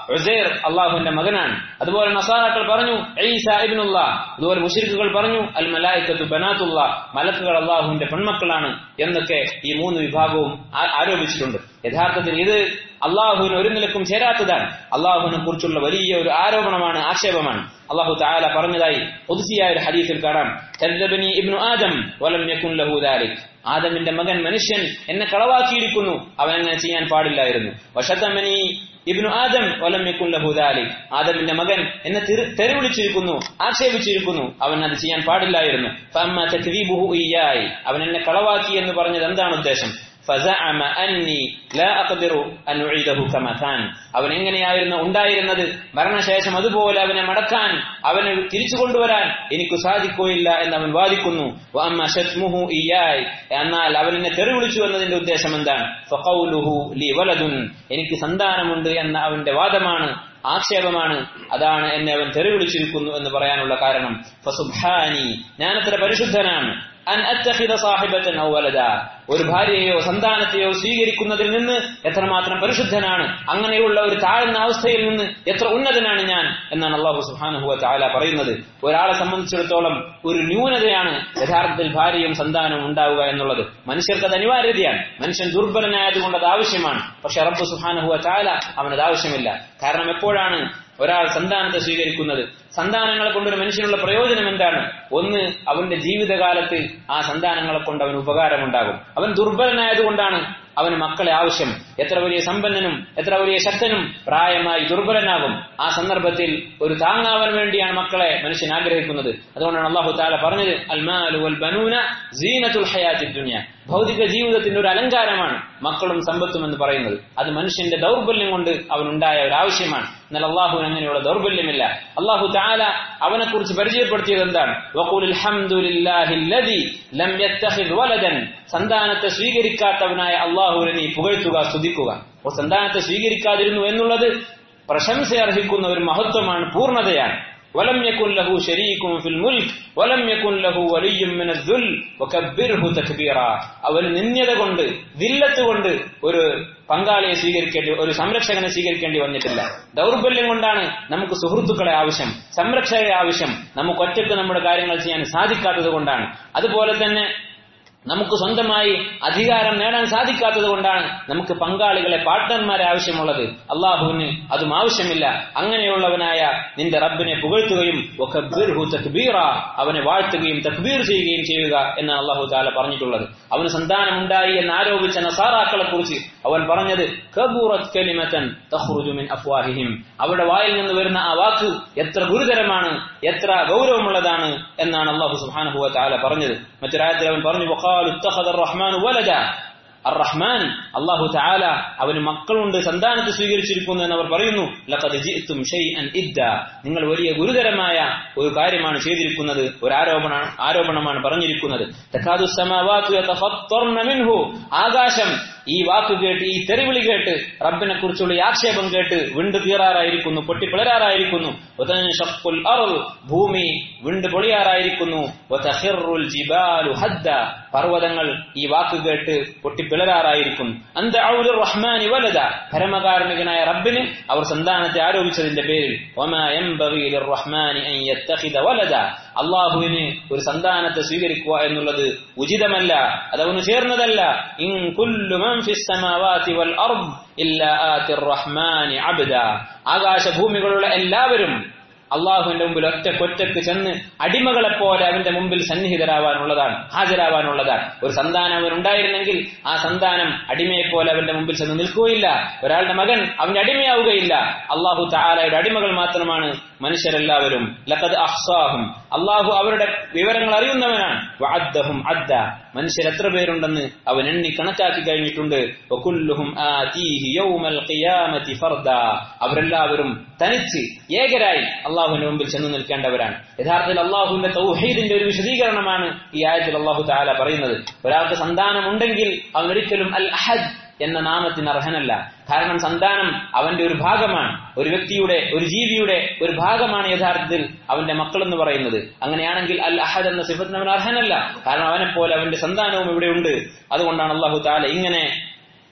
ഉസൈർ അള്ളാഹുവിന്റെ മകനാണ്. അതുപോലെ നസാറാക്കൾ പറഞ്ഞു ഈസ ഇബ്നുല്ലാഹ്. അതുപോലെ മുശ്രിക്കുകൾ പറഞ്ഞു അൽ മലായികത്തു ബനാത്തുല്ലാഹ്, മലക്കുകൾ അള്ളാഹുവിന്റെ പെൺമക്കളാണ് എന്നൊക്കെ ഈ മൂന്ന് വിഭാഗവും ആരോപിച്ചിട്ടുണ്ട്. യഥാർത്ഥത്തിൽ ഇത് അള്ളാഹുവിന് ഒരു നിലക്കും ചേരാത്തതാണ്. അള്ളാഹുവിനെ കുറിച്ചുള്ള വലിയ ഒരു ആരോപണമാണ്, ആക്ഷേപമാണ്. അള്ളാഹു തആല പറഞ്ഞതായി ഖുദ്സിയായ ഒരു ഹദീസിൽ കാണാം, കദ്ദബനി ഇബ്നു ആദം വലം യകുൻ ലഹു ദാലിക്. ആദമിന്റെ മകൻ മനുഷ്യൻ എന്നെ കളവാക്കിയിരിക്കുന്നു, അവൻ അങ്ങനെ ചെയ്യാൻ പാടില്ലായിരുന്നു. വശതമനി ഇബ്നു ആദം വലം യകുൻ ലഹു ദാലിക്. ആദമിന്റെ മകൻ എന്നെ തെറി വിളിച്ചിരിക്കുന്നു, ആക്ഷേപിച്ചിരിക്കുന്നു, അവൻ അത് ചെയ്യാൻ പാടില്ലായിരുന്നു. ഫഅമ്മാ തക്ദീബുഹു ഇയ്യായി, അവൻ എന്നെ കളവാക്കി എന്ന് പറഞ്ഞത് എന്താണ് ഉദ്ദേശം? فزعم أني لا أقدر أن أعيده كما كان. അവൻ എങ്ങനെയായിരുന്നു ഉണ്ടായിരുന്നത്, മരണശേഷം അതുപോലെ അവനെ മടക്കാൻ, അവനെ തിരിച്ചു കൊണ്ടുവരാൻ എനിക്ക് സാധിക്കുകയില്ല എന്ന് അവൻ വാദിക്കുന്നു. വഅമ്മാ ശത്മുഹു ഇയ്യായി, എന്നാൽ അവൻ എന്നെ തെറി വിളിച്ചു എന്നതിന്റെ ഉദ്ദേശം എന്താണ്? ഫഖൗലുഹു ലി വലദുൻ, എനിക്ക് സന്താനമുണ്ട് എന്ന അവന്റെ വാദമാണ്, ആക്ഷേപമാണ്. അതാണ് എന്നെ അവൻ തെറി വിളിച്ചിരിക്കുന്നു എന്ന് പറയാനുള്ള കാരണം. ഫസുബ്ഹാനി, ഞാനത്ര പരിശുദ്ധനാണ്. അൻ അത്തഖിദ സാഹിബതൻ ഔ വലദ, ഒരു ഭാര്യയെയോ സന്താനത്തെയോ സ്വീകരിക്കുന്നതിൽ നിന്ന് എത്രമാത്രം പരിശുദ്ധനാണ്, അങ്ങനെയുള്ള ഒരു താഴ്ന്ന അവസ്ഥയിൽ നിന്ന് എത്ര ഉന്നതനാണ് ഞാൻ എന്നാണ് അല്ലാഹു സുബ്ഹാനഹു വ തആല പറയുന്നത്. ഒരാളെ സംബന്ധിച്ചിടത്തോളം ഒരു ന്യൂനതയാണ് യഥാർത്ഥത്തിൽ ഭാര്യയും സന്താനവും ഉണ്ടാവുക എന്നുള്ളത്. മനുഷ്യർക്ക് അത് അനിവാര്യതയാണ്. മനുഷ്യൻ ദുർബലനായതുകൊണ്ട് അത് ആവശ്യമാണ്. പക്ഷെ റബ്ബ് സുബ്ഹാനഹു വ തആല അവനത് ആവശ്യമില്ല. കാരണം എപ്പോഴാണ് ഒരാൾ സന്താനത്തെ സ്വീകരിക്കുന്നത്? സന്താനങ്ങളെ കൊണ്ടൊരു മനുഷ്യനുള്ള പ്രയോജനം എന്താണ്? ഒന്ന്, അവന്റെ ജീവിതകാലത്ത് ആ സന്താനങ്ങളെ കൊണ്ട് അവന് ഉപകാരമുണ്ടാകും. അവൻ ദുർബലനായതുകൊണ്ടാണ് അവന് മക്കളെ ആവശ്യം. എത്ര വലിയ സമ്പന്നനും എത്ര വലിയ ശക്തനും പ്രായമായി ദുർബലനാകും. ആ സന്ദർഭത്തിൽ ഒരു താങ്ങാവാൻ വേണ്ടിയാണ് മക്കളെ മനുഷ്യൻ ആഗ്രഹിക്കുന്നത്. അതുകൊണ്ടാണ് അല്ലാഹു തആല പറഞ്ഞത്, അൽ മാലു വൽ ബനൂന സീനത്തുൽ ഹയാത്തിദ് ദുനിയ, ഭൗതിക ജീവിതത്തിന്റെ ഒരു അലങ്കാരമാണ് മക്കളും സമ്പത്തും എന്ന് പറയുന്നത്. അത് മനുഷ്യന്റെ ദൗർബല്യം കൊണ്ട് അവനുണ്ടായ ഒരു ആവശ്യമാണ്. എന്നാൽ അള്ളാഹുവിന് അങ്ങനെയുള്ള ദൗർബല്യമില്ല. അല്ലാഹു തആല അവനെ കുറിച്ച് പരിചയപ്പെടുത്തിയത് എന്താണ്? വഖൂലിൽ ഹംദുലില്ലാഹില്ലദീ ലം യത്തഖിദ് വലദൻ, സന്താനത്തെ സ്വീകരിക്കാത്തവനായ അള്ളാഹുവിനെ നീ പുകഴ്ത്തുക, സ്തുതിക്കുക. അപ്പോൾ സന്താനത്തെ സ്വീകരിക്കാതിരുന്നു എന്നുള്ളത് പ്രശംസ അർഹിക്കുന്ന ഒരു മഹത്വമാണ്, പൂർണ്ണതയാണ്. വലം യകുൻ ലഹു ശരീകുൻ ഫിൽ മുൽക്ക് വലം യകുൻ ലഹു വലിയ്യുൻ മിനദ് ദുൽ വകബ്ബിർഹു തക്ബീറ, അവന് നിന്യത കൊണ്ട്, ദില്ലത്ത് കൊണ്ട് ഒരു പങ്കാളിയെ സ്വീകരിക്കേണ്ടി, ഒരു സംരക്ഷകനെ സ്വീകരിക്കേണ്ടി വന്നിട്ടില്ല. ദൗർബല്യം കൊണ്ടാണ് നമുക്ക് സുഹൃത്തുക്കളെ ആവശ്യം, സംരക്ഷകരെ ആവശ്യം. നമുക്ക് ഒറ്റയ്ക്ക് നമ്മുടെ കാര്യങ്ങൾ ചെയ്യാൻ സാധിക്കാത്തത് കൊണ്ടാണ്. അതുപോലെ തന്നെ നമുക്ക് സ്വന്തമായി അധികാരം നേടാൻ സാധിക്കാത്തത് കൊണ്ടാണ് നമുക്ക് പങ്കാളികളെ, പാർട്ട്ണർമാരെ ആവശ്യമുള്ളത്. അള്ളാഹുവിന് അതും ആവശ്യമില്ല. അങ്ങനെയുള്ളവനായ നിന്റെ റബ്ബിനെ പുകഴ്ത്തുകയും വകബ്ബിർഹു തക്ബീറ, അവനെ വാഴ്ത്തുകയും തക്ബീർ ചെയ്യുകയും ചെയ്യുക എന്നാണ് അല്ലാഹു തആല പറഞ്ഞിട്ടുള്ളത്. അവന് സന്താനമുണ്ടായി എന്ന് ആരോപിച്ച നസാറാക്കളെ കുറിച്ച് അവൻ പറഞ്ഞത് കബൂറത് കലിമതൻ തഖ്റുജു മിൻ അഫ്വാഹിഹിം, അവരുടെ വായിൽ നിന്ന് വരുന്ന ആ വാക്ക് എത്ര ഗുരുതരമാണ്, എത്ര ഗൗരവമുള്ളതാണ് എന്നാണ് അല്ലാഹു സുബ്ഹാനഹു വ തആല പറഞ്ഞത്. മറ്റൊരായത്തിൽ അവൻ പറഞ്ഞു വഖാലു ഇത്തഖദ അർ-റഹ്മാനു വലദ, അർ-റഹ്മാൻ അല്ലാഹു തആല അവന് മക്കളുണ്ട്, സന്താനത്തെ സ്വീകരിച്ചിരിക്കുന്നു എന്നവർ പറയുന്നു. ലഖദ് ജിഅ്തും ഷൈഅൻ ഇദ്ദാ, നിങ്ങൾ വലിയ ഗുരുതരമായ ഒരു കാര്യമാണ് ചെയ്തിരിക്കുന്നത്, ഒരു ആരോപണ ആരോപണമാണ് പറഞ്ഞിരിക്കുന്നത്. തകാദു സമാവാതു യതഫത്തർന മിൻഹു, ആകാശം ഈ വാക്ക് കേട്ട്, ഈ തെറിവിളി കേട്ട്, റബ്ബിനെ കുറിച്ചുള്ള ഈ ആക്ഷേപം കേട്ട് വിണ്ടു കീറാറായിരിക്കുന്നു, പൊട്ടിപ്പിളരാറായിരിക്കുന്നു. വതൻഷഖുൽ അർദ്, ഭൂമി വിണ്ടു പൊളിയാറായിരിക്കുന്നു. വതഖിറുൽ ജിബാലു ഹദ്ദ, പർവ്വതങ്ങൾ ഈ വാക്ക് കേട്ട് പൊട്ടിപ്പിളരാറായിരിക്കും. അന്ത ഔലിർ റഹ്മാനി വലദ, പരമകാരുണികനായ റബ്ബിന് അവർ സന്താനത്തെ ആരോപിച്ചതിന്റെ പേരിൽ. വമാ യൻബഗി ലിർറഹ്മാനി അൻ യത്തഖിദ വലദ, അല്ലാഹുവിന് ഒരു സന്താനത്തെ സ്വീകരിക്കുക എന്നുള്ളത് ഉചിതമല്ല, അതവന് ചേർന്നതല്ല. ഇൻ കുല്ലു മൻ ഫിസ് സമാവാതി വൽ അർദ് ഇല്ലാ ആതിർ റഹ്മാനി അബ്ദ, ആകാശഭൂമികളുള്ള എല്ലാവരും അള്ളാഹുവിന്റെ മുമ്പിൽ ഒറ്റക്കൊറ്റക്ക് ചെന്ന് അടിമകളെ പോലെ അവന്റെ മുമ്പിൽ സന്നിഹിതരാവാനുള്ളതാണ്, ഹാജരാവാനുള്ളതാണ്. ഒരു സന്താനം അവനുണ്ടായിരുന്നെങ്കിൽ ആ സന്താനം അടിമയെ പോലെ അവന്റെ മുമ്പിൽ ചെന്ന് നിൽക്കുകയില്ല. ഒരാളുടെ മകൻ അവന്റെ അടിമയാവുകയില്ല. അള്ളാഹു തആലയുടെ അടിമകൾ മാത്രമാണ് മനുഷ്യരെല്ലാവരും. ലഖദ് അഹ്സാഹും, അള്ളാഹു അവരുടെ വിവരങ്ങൾ അറിയുന്നവനാണ്. വഅദ്ദഹും അദ്ദ, മനുഷ്യർ എത്ര പേരുണ്ടെന്ന് അവൻ എണ്ണി കണക്കാക്കി കഴിഞ്ഞിട്ടുണ്ട്. വകുല്ലുഹും ആതീഹി യൗമൽ ഖിയാമത്തി ഫർദാ, അവരെല്ലാവരും തനിച്ച് ഏകരായി അള്ളാഹുവിന്റെ മുമ്പിൽ ചെന്ന് നിൽക്കേണ്ടവരാണ്. യഥാർത്ഥത്തിൽ അള്ളാഹുവിന്റെ തൗഹീദിന്റെ ഒരു വിശദീകരണമാണ് ഈ ആയത്തിൽ അള്ളാഹു തആല പറയുന്നത്. ഒരാൾക്ക് സന്താനം ഉണ്ടെങ്കിൽ അവൻ ഒരിക്കലും അൽ അഹദ് എന്ന നാമത്തിന് അർഹനല്ല. കാരണം സന്താനം അവന്റെ ഒരു ഭാഗമാണ്, ഒരു വ്യക്തിയുടെ, ഒരു ജീവിയുടെ ഒരു ഭാഗമാണ് യഥാർത്ഥത്തിൽ അവന്റെ മക്കൾ എന്ന് പറയുന്നത്. അങ്ങനെയാണെങ്കിൽ അൽ അഹദ് എന്ന സിഫത്തിന് അവൻ അർഹനല്ല. കാരണം അവനെ പോലെ അവന്റെ സന്താനവും ഇവിടെ ഉണ്ട്. അതുകൊണ്ടാണ് അല്ലാഹു തആല ഇങ്ങനെ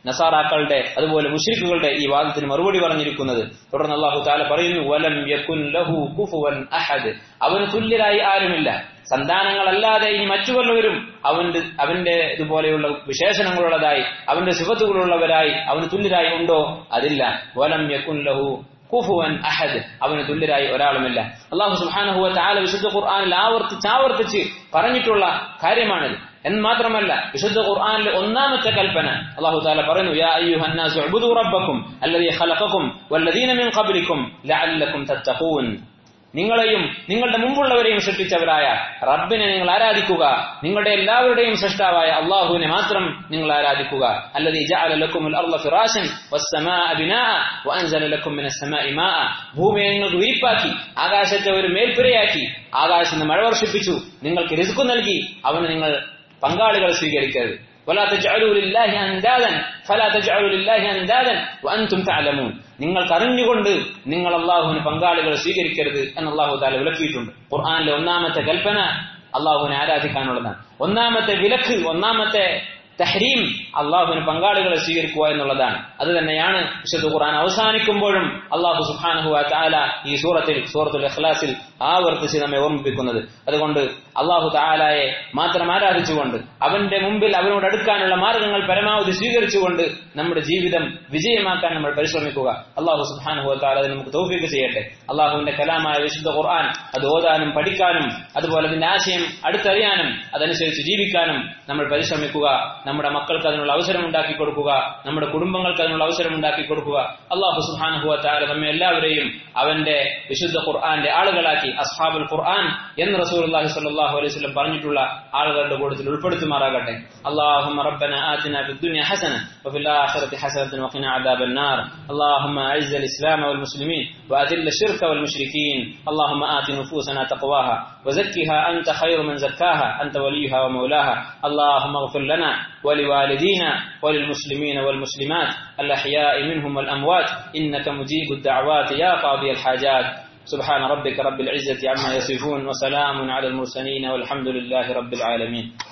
നസാറാക്കളുടെ അതുപോലെ മുശ്രിക്കുകളുടെ ഈ വാദത്തിന് മറുപടി പറഞ്ഞിരിക്കുന്നത്. തുടർന്ന് അല്ലാഹു തആല പറയുന്നു, വലം യകുൻ ലഹു കുഫുവൻ അഹദ്, അവന് തുല്യരായി ആരുമില്ല. സന്താനങ്ങളല്ലാതെ ഇനി മറ്റു വല്ലവരും അവന്റെ അവന്റെ ഇതുപോലെയുള്ള വിശേഷണങ്ങളുള്ളതായി അവന്റെ സിഫത്തുകളുള്ളവരായി അവന് തുല്യരായി ഉണ്ടോ? അതില്ല. വലം യകുൻ ലഹു കുഫുവൻ അഹദ്, അവന് തുല്യരായി ഒരാളുമില്ല. അല്ലാഹു സുബ്ഹാനഹു വ തആല വിശുദ്ധ ഖുർആനിൽ ആവർത്തിച്ച് ആവർത്തിച്ച് പറഞ്ഞിട്ടുള്ള കാര്യമാണിത്. എന്ന് മാത്രമല്ല, വിശുദ്ധ ഖുർആനിലെ ഒന്നാമത്തെ കൽപ്പന അല്ലാഹു തആല പറയുന്നു, യാ അയ്യുഹന്നാസു ഉബ്ദു റബ്ബക്കും അല്ലദീ ഖലഖക്കും വല്ലദീന മിൻ ഖബ്ലിക്കും ലഅല്ലക്കും തത്തഖൂൻ. നിങ്ങളെയും നിങ്ങളുടെ മുമ്പുള്ളവരെയും സൃഷ്ടിച്ചവരായ റബ്ബിനെ നിങ്ങൾ ആരാധിക്കുക, നിങ്ങളുടെ എല്ലാവരുടെയും സൃഷ്ടാവായ അല്ലാഹുവിനെ മാത്രം നിങ്ങൾ ആരാധിക്കുക. അല്ലദീ ജഅല ലക്കുമുൽ അർള ഫിറാശൻ വസ്സമാഅ ബിനാഅ വഅൻസല ലക്കും മിനസ് സമാഇ മാഅ. ഭൂമിയെ നിങ്ങൾക്ക് വിരിപ്പാക്കി, ആകാശത്തെ ഒരു മേൽപ്പുരയാക്കി, ആകാശത്ത് നിന്ന് മഴ വർഷിപ്പിച്ചു, നിങ്ങൾക്ക് റിസ്ക് നൽകി. അവന് നിങ്ങൾ പങ്കാളികൾ സ്വീകരിക്കരുത്. വലാ തജ്അലൂ ലില്ലാഹി അൻദാദൻ ഫലാ തജ്അലൂ ലില്ലാഹി അൻദാദൻ വഅൻതും തഅലമൂൻ. നിങ്ങൾക്ക് അറിഞ്ഞുകൊണ്ട് നിങ്ങൾ അല്ലാഹുവിന് പങ്കാളികൾ സ്വീകരിക്കരുത് എന്ന് അല്ലാഹു തആല വിലക്കിയിട്ടുണ്ട്. ഖുർആനിലെ ഒന്നാമത്തെ കൽപ്പന അല്ലാഹുവിനെ ആരാധിക്കാനുള്ളതാണ്. ഒന്നാമത്തെ വിലക്ക്, ഒന്നാമത്തെ തഹ്രീം അല്ലാഹുവിന് പങ്കാളികളെ സ്വീകരിക്കുക എന്നുള്ളതാണ്. അത് തന്നെയാണ് വിശുദ്ധ ഖുർആൻ അവസാനിക്കുമ്പോഴും അല്ലാഹു സുബ്ഹാനഹു വ തആല ഈ സൂറത്തിൽ സൂറത്തുൽ ഇഖ്ലാസിൽ ആവർത്തിച്ച് നമ്മെ ഓർമ്മിപ്പിക്കുന്നത്. അതുകൊണ്ട് അല്ലാഹു തആലയെ മാത്രം ആരാധിച്ചുകൊണ്ട് അവന്റെ മുമ്പിൽ അവനോട് അടുക്കാനുള്ള മാർഗങ്ങൾ പരമാവധി സ്വീകരിച്ചുകൊണ്ട് നമ്മുടെ ജീവിതം വിജയമാക്കാൻ നമ്മൾ പരിശ്രമിക്കുക. അല്ലാഹു സുബ്ഹാനഹു വ തആല നമുക്ക് തൗഫീഖ് ചെയ്യട്ടെ. അല്ലാഹുവിന്റെ കലാമായ വിശുദ്ധ ഖുർആൻ അത് ഓതാനും പഠിക്കാനും അതുപോലെ അതിന്റെ ആശയം അടുത്തറിയാനും അതനുസരിച്ച് ജീവിക്കാനും നമ്മൾ പരിശ്രമിക്കുക. നമ്മുടെ മക്കൾക്ക് അതിനുള്ള അവസരം ഉണ്ടാക്കി കൊടുക്കുക, നമ്മുടെ കുടുംബങ്ങൾക്ക് അതിനുള്ള അവസരം ഉണ്ടാക്കി കൊടുക്കുക. അല്ലാഹു സുബ്ഹാനഹു വ തആല നമ്മെ എല്ലാവരെയും അവന്റെ വിശുദ്ധ ഖുർആന്റെ ആളുകളാക്കി അസ്ഹാബുൽ ഖുർആൻ എന്ന് റസൂലുള്ളാഹി സ്വല്ലല്ലാഹു അലൈഹി വസല്ലം പറഞ്ഞിട്ടുള്ള ആളുകളുടെ കൂട്ടത്തിൽ ഉൾപ്പെടുത്തുമാറാകട്ടെ. അല്ലാഹുമ്മ റബ്ബനാ ആതിനാ ഫിദ്ദുനിയ ഹസന വഫിൽ ആഖിറതി ഹസനതൻ വഖിനാ അദാബന്നാർ. അല്ലാഹുമ്മ അഇസ്സൽ ഇസ്ലാമ വൽ മുസ്ലിമീൻ വഅദില്ല ശിർക വൽ മുശ്രികീൻ. അല്ലാഹുമ്മ ആതി നുഫൂസനാ തഖ്വാഹ വസക്കിഹാ അൻത ഖൈറു മൻ സക്കാഹ അൻത വലിയുഹാ വമൗലാഹ. അല്ലാഹുമ്മ اغفر لنا ولوالدينا وللمسلمين والمسلمات الأحياء منهم والأموات إنك مجيب الدعوات يا قاضي الحاجات. سبحان ربك رب العزة عما يصفون وسلام على المرسلين والحمد لله رب العالمين.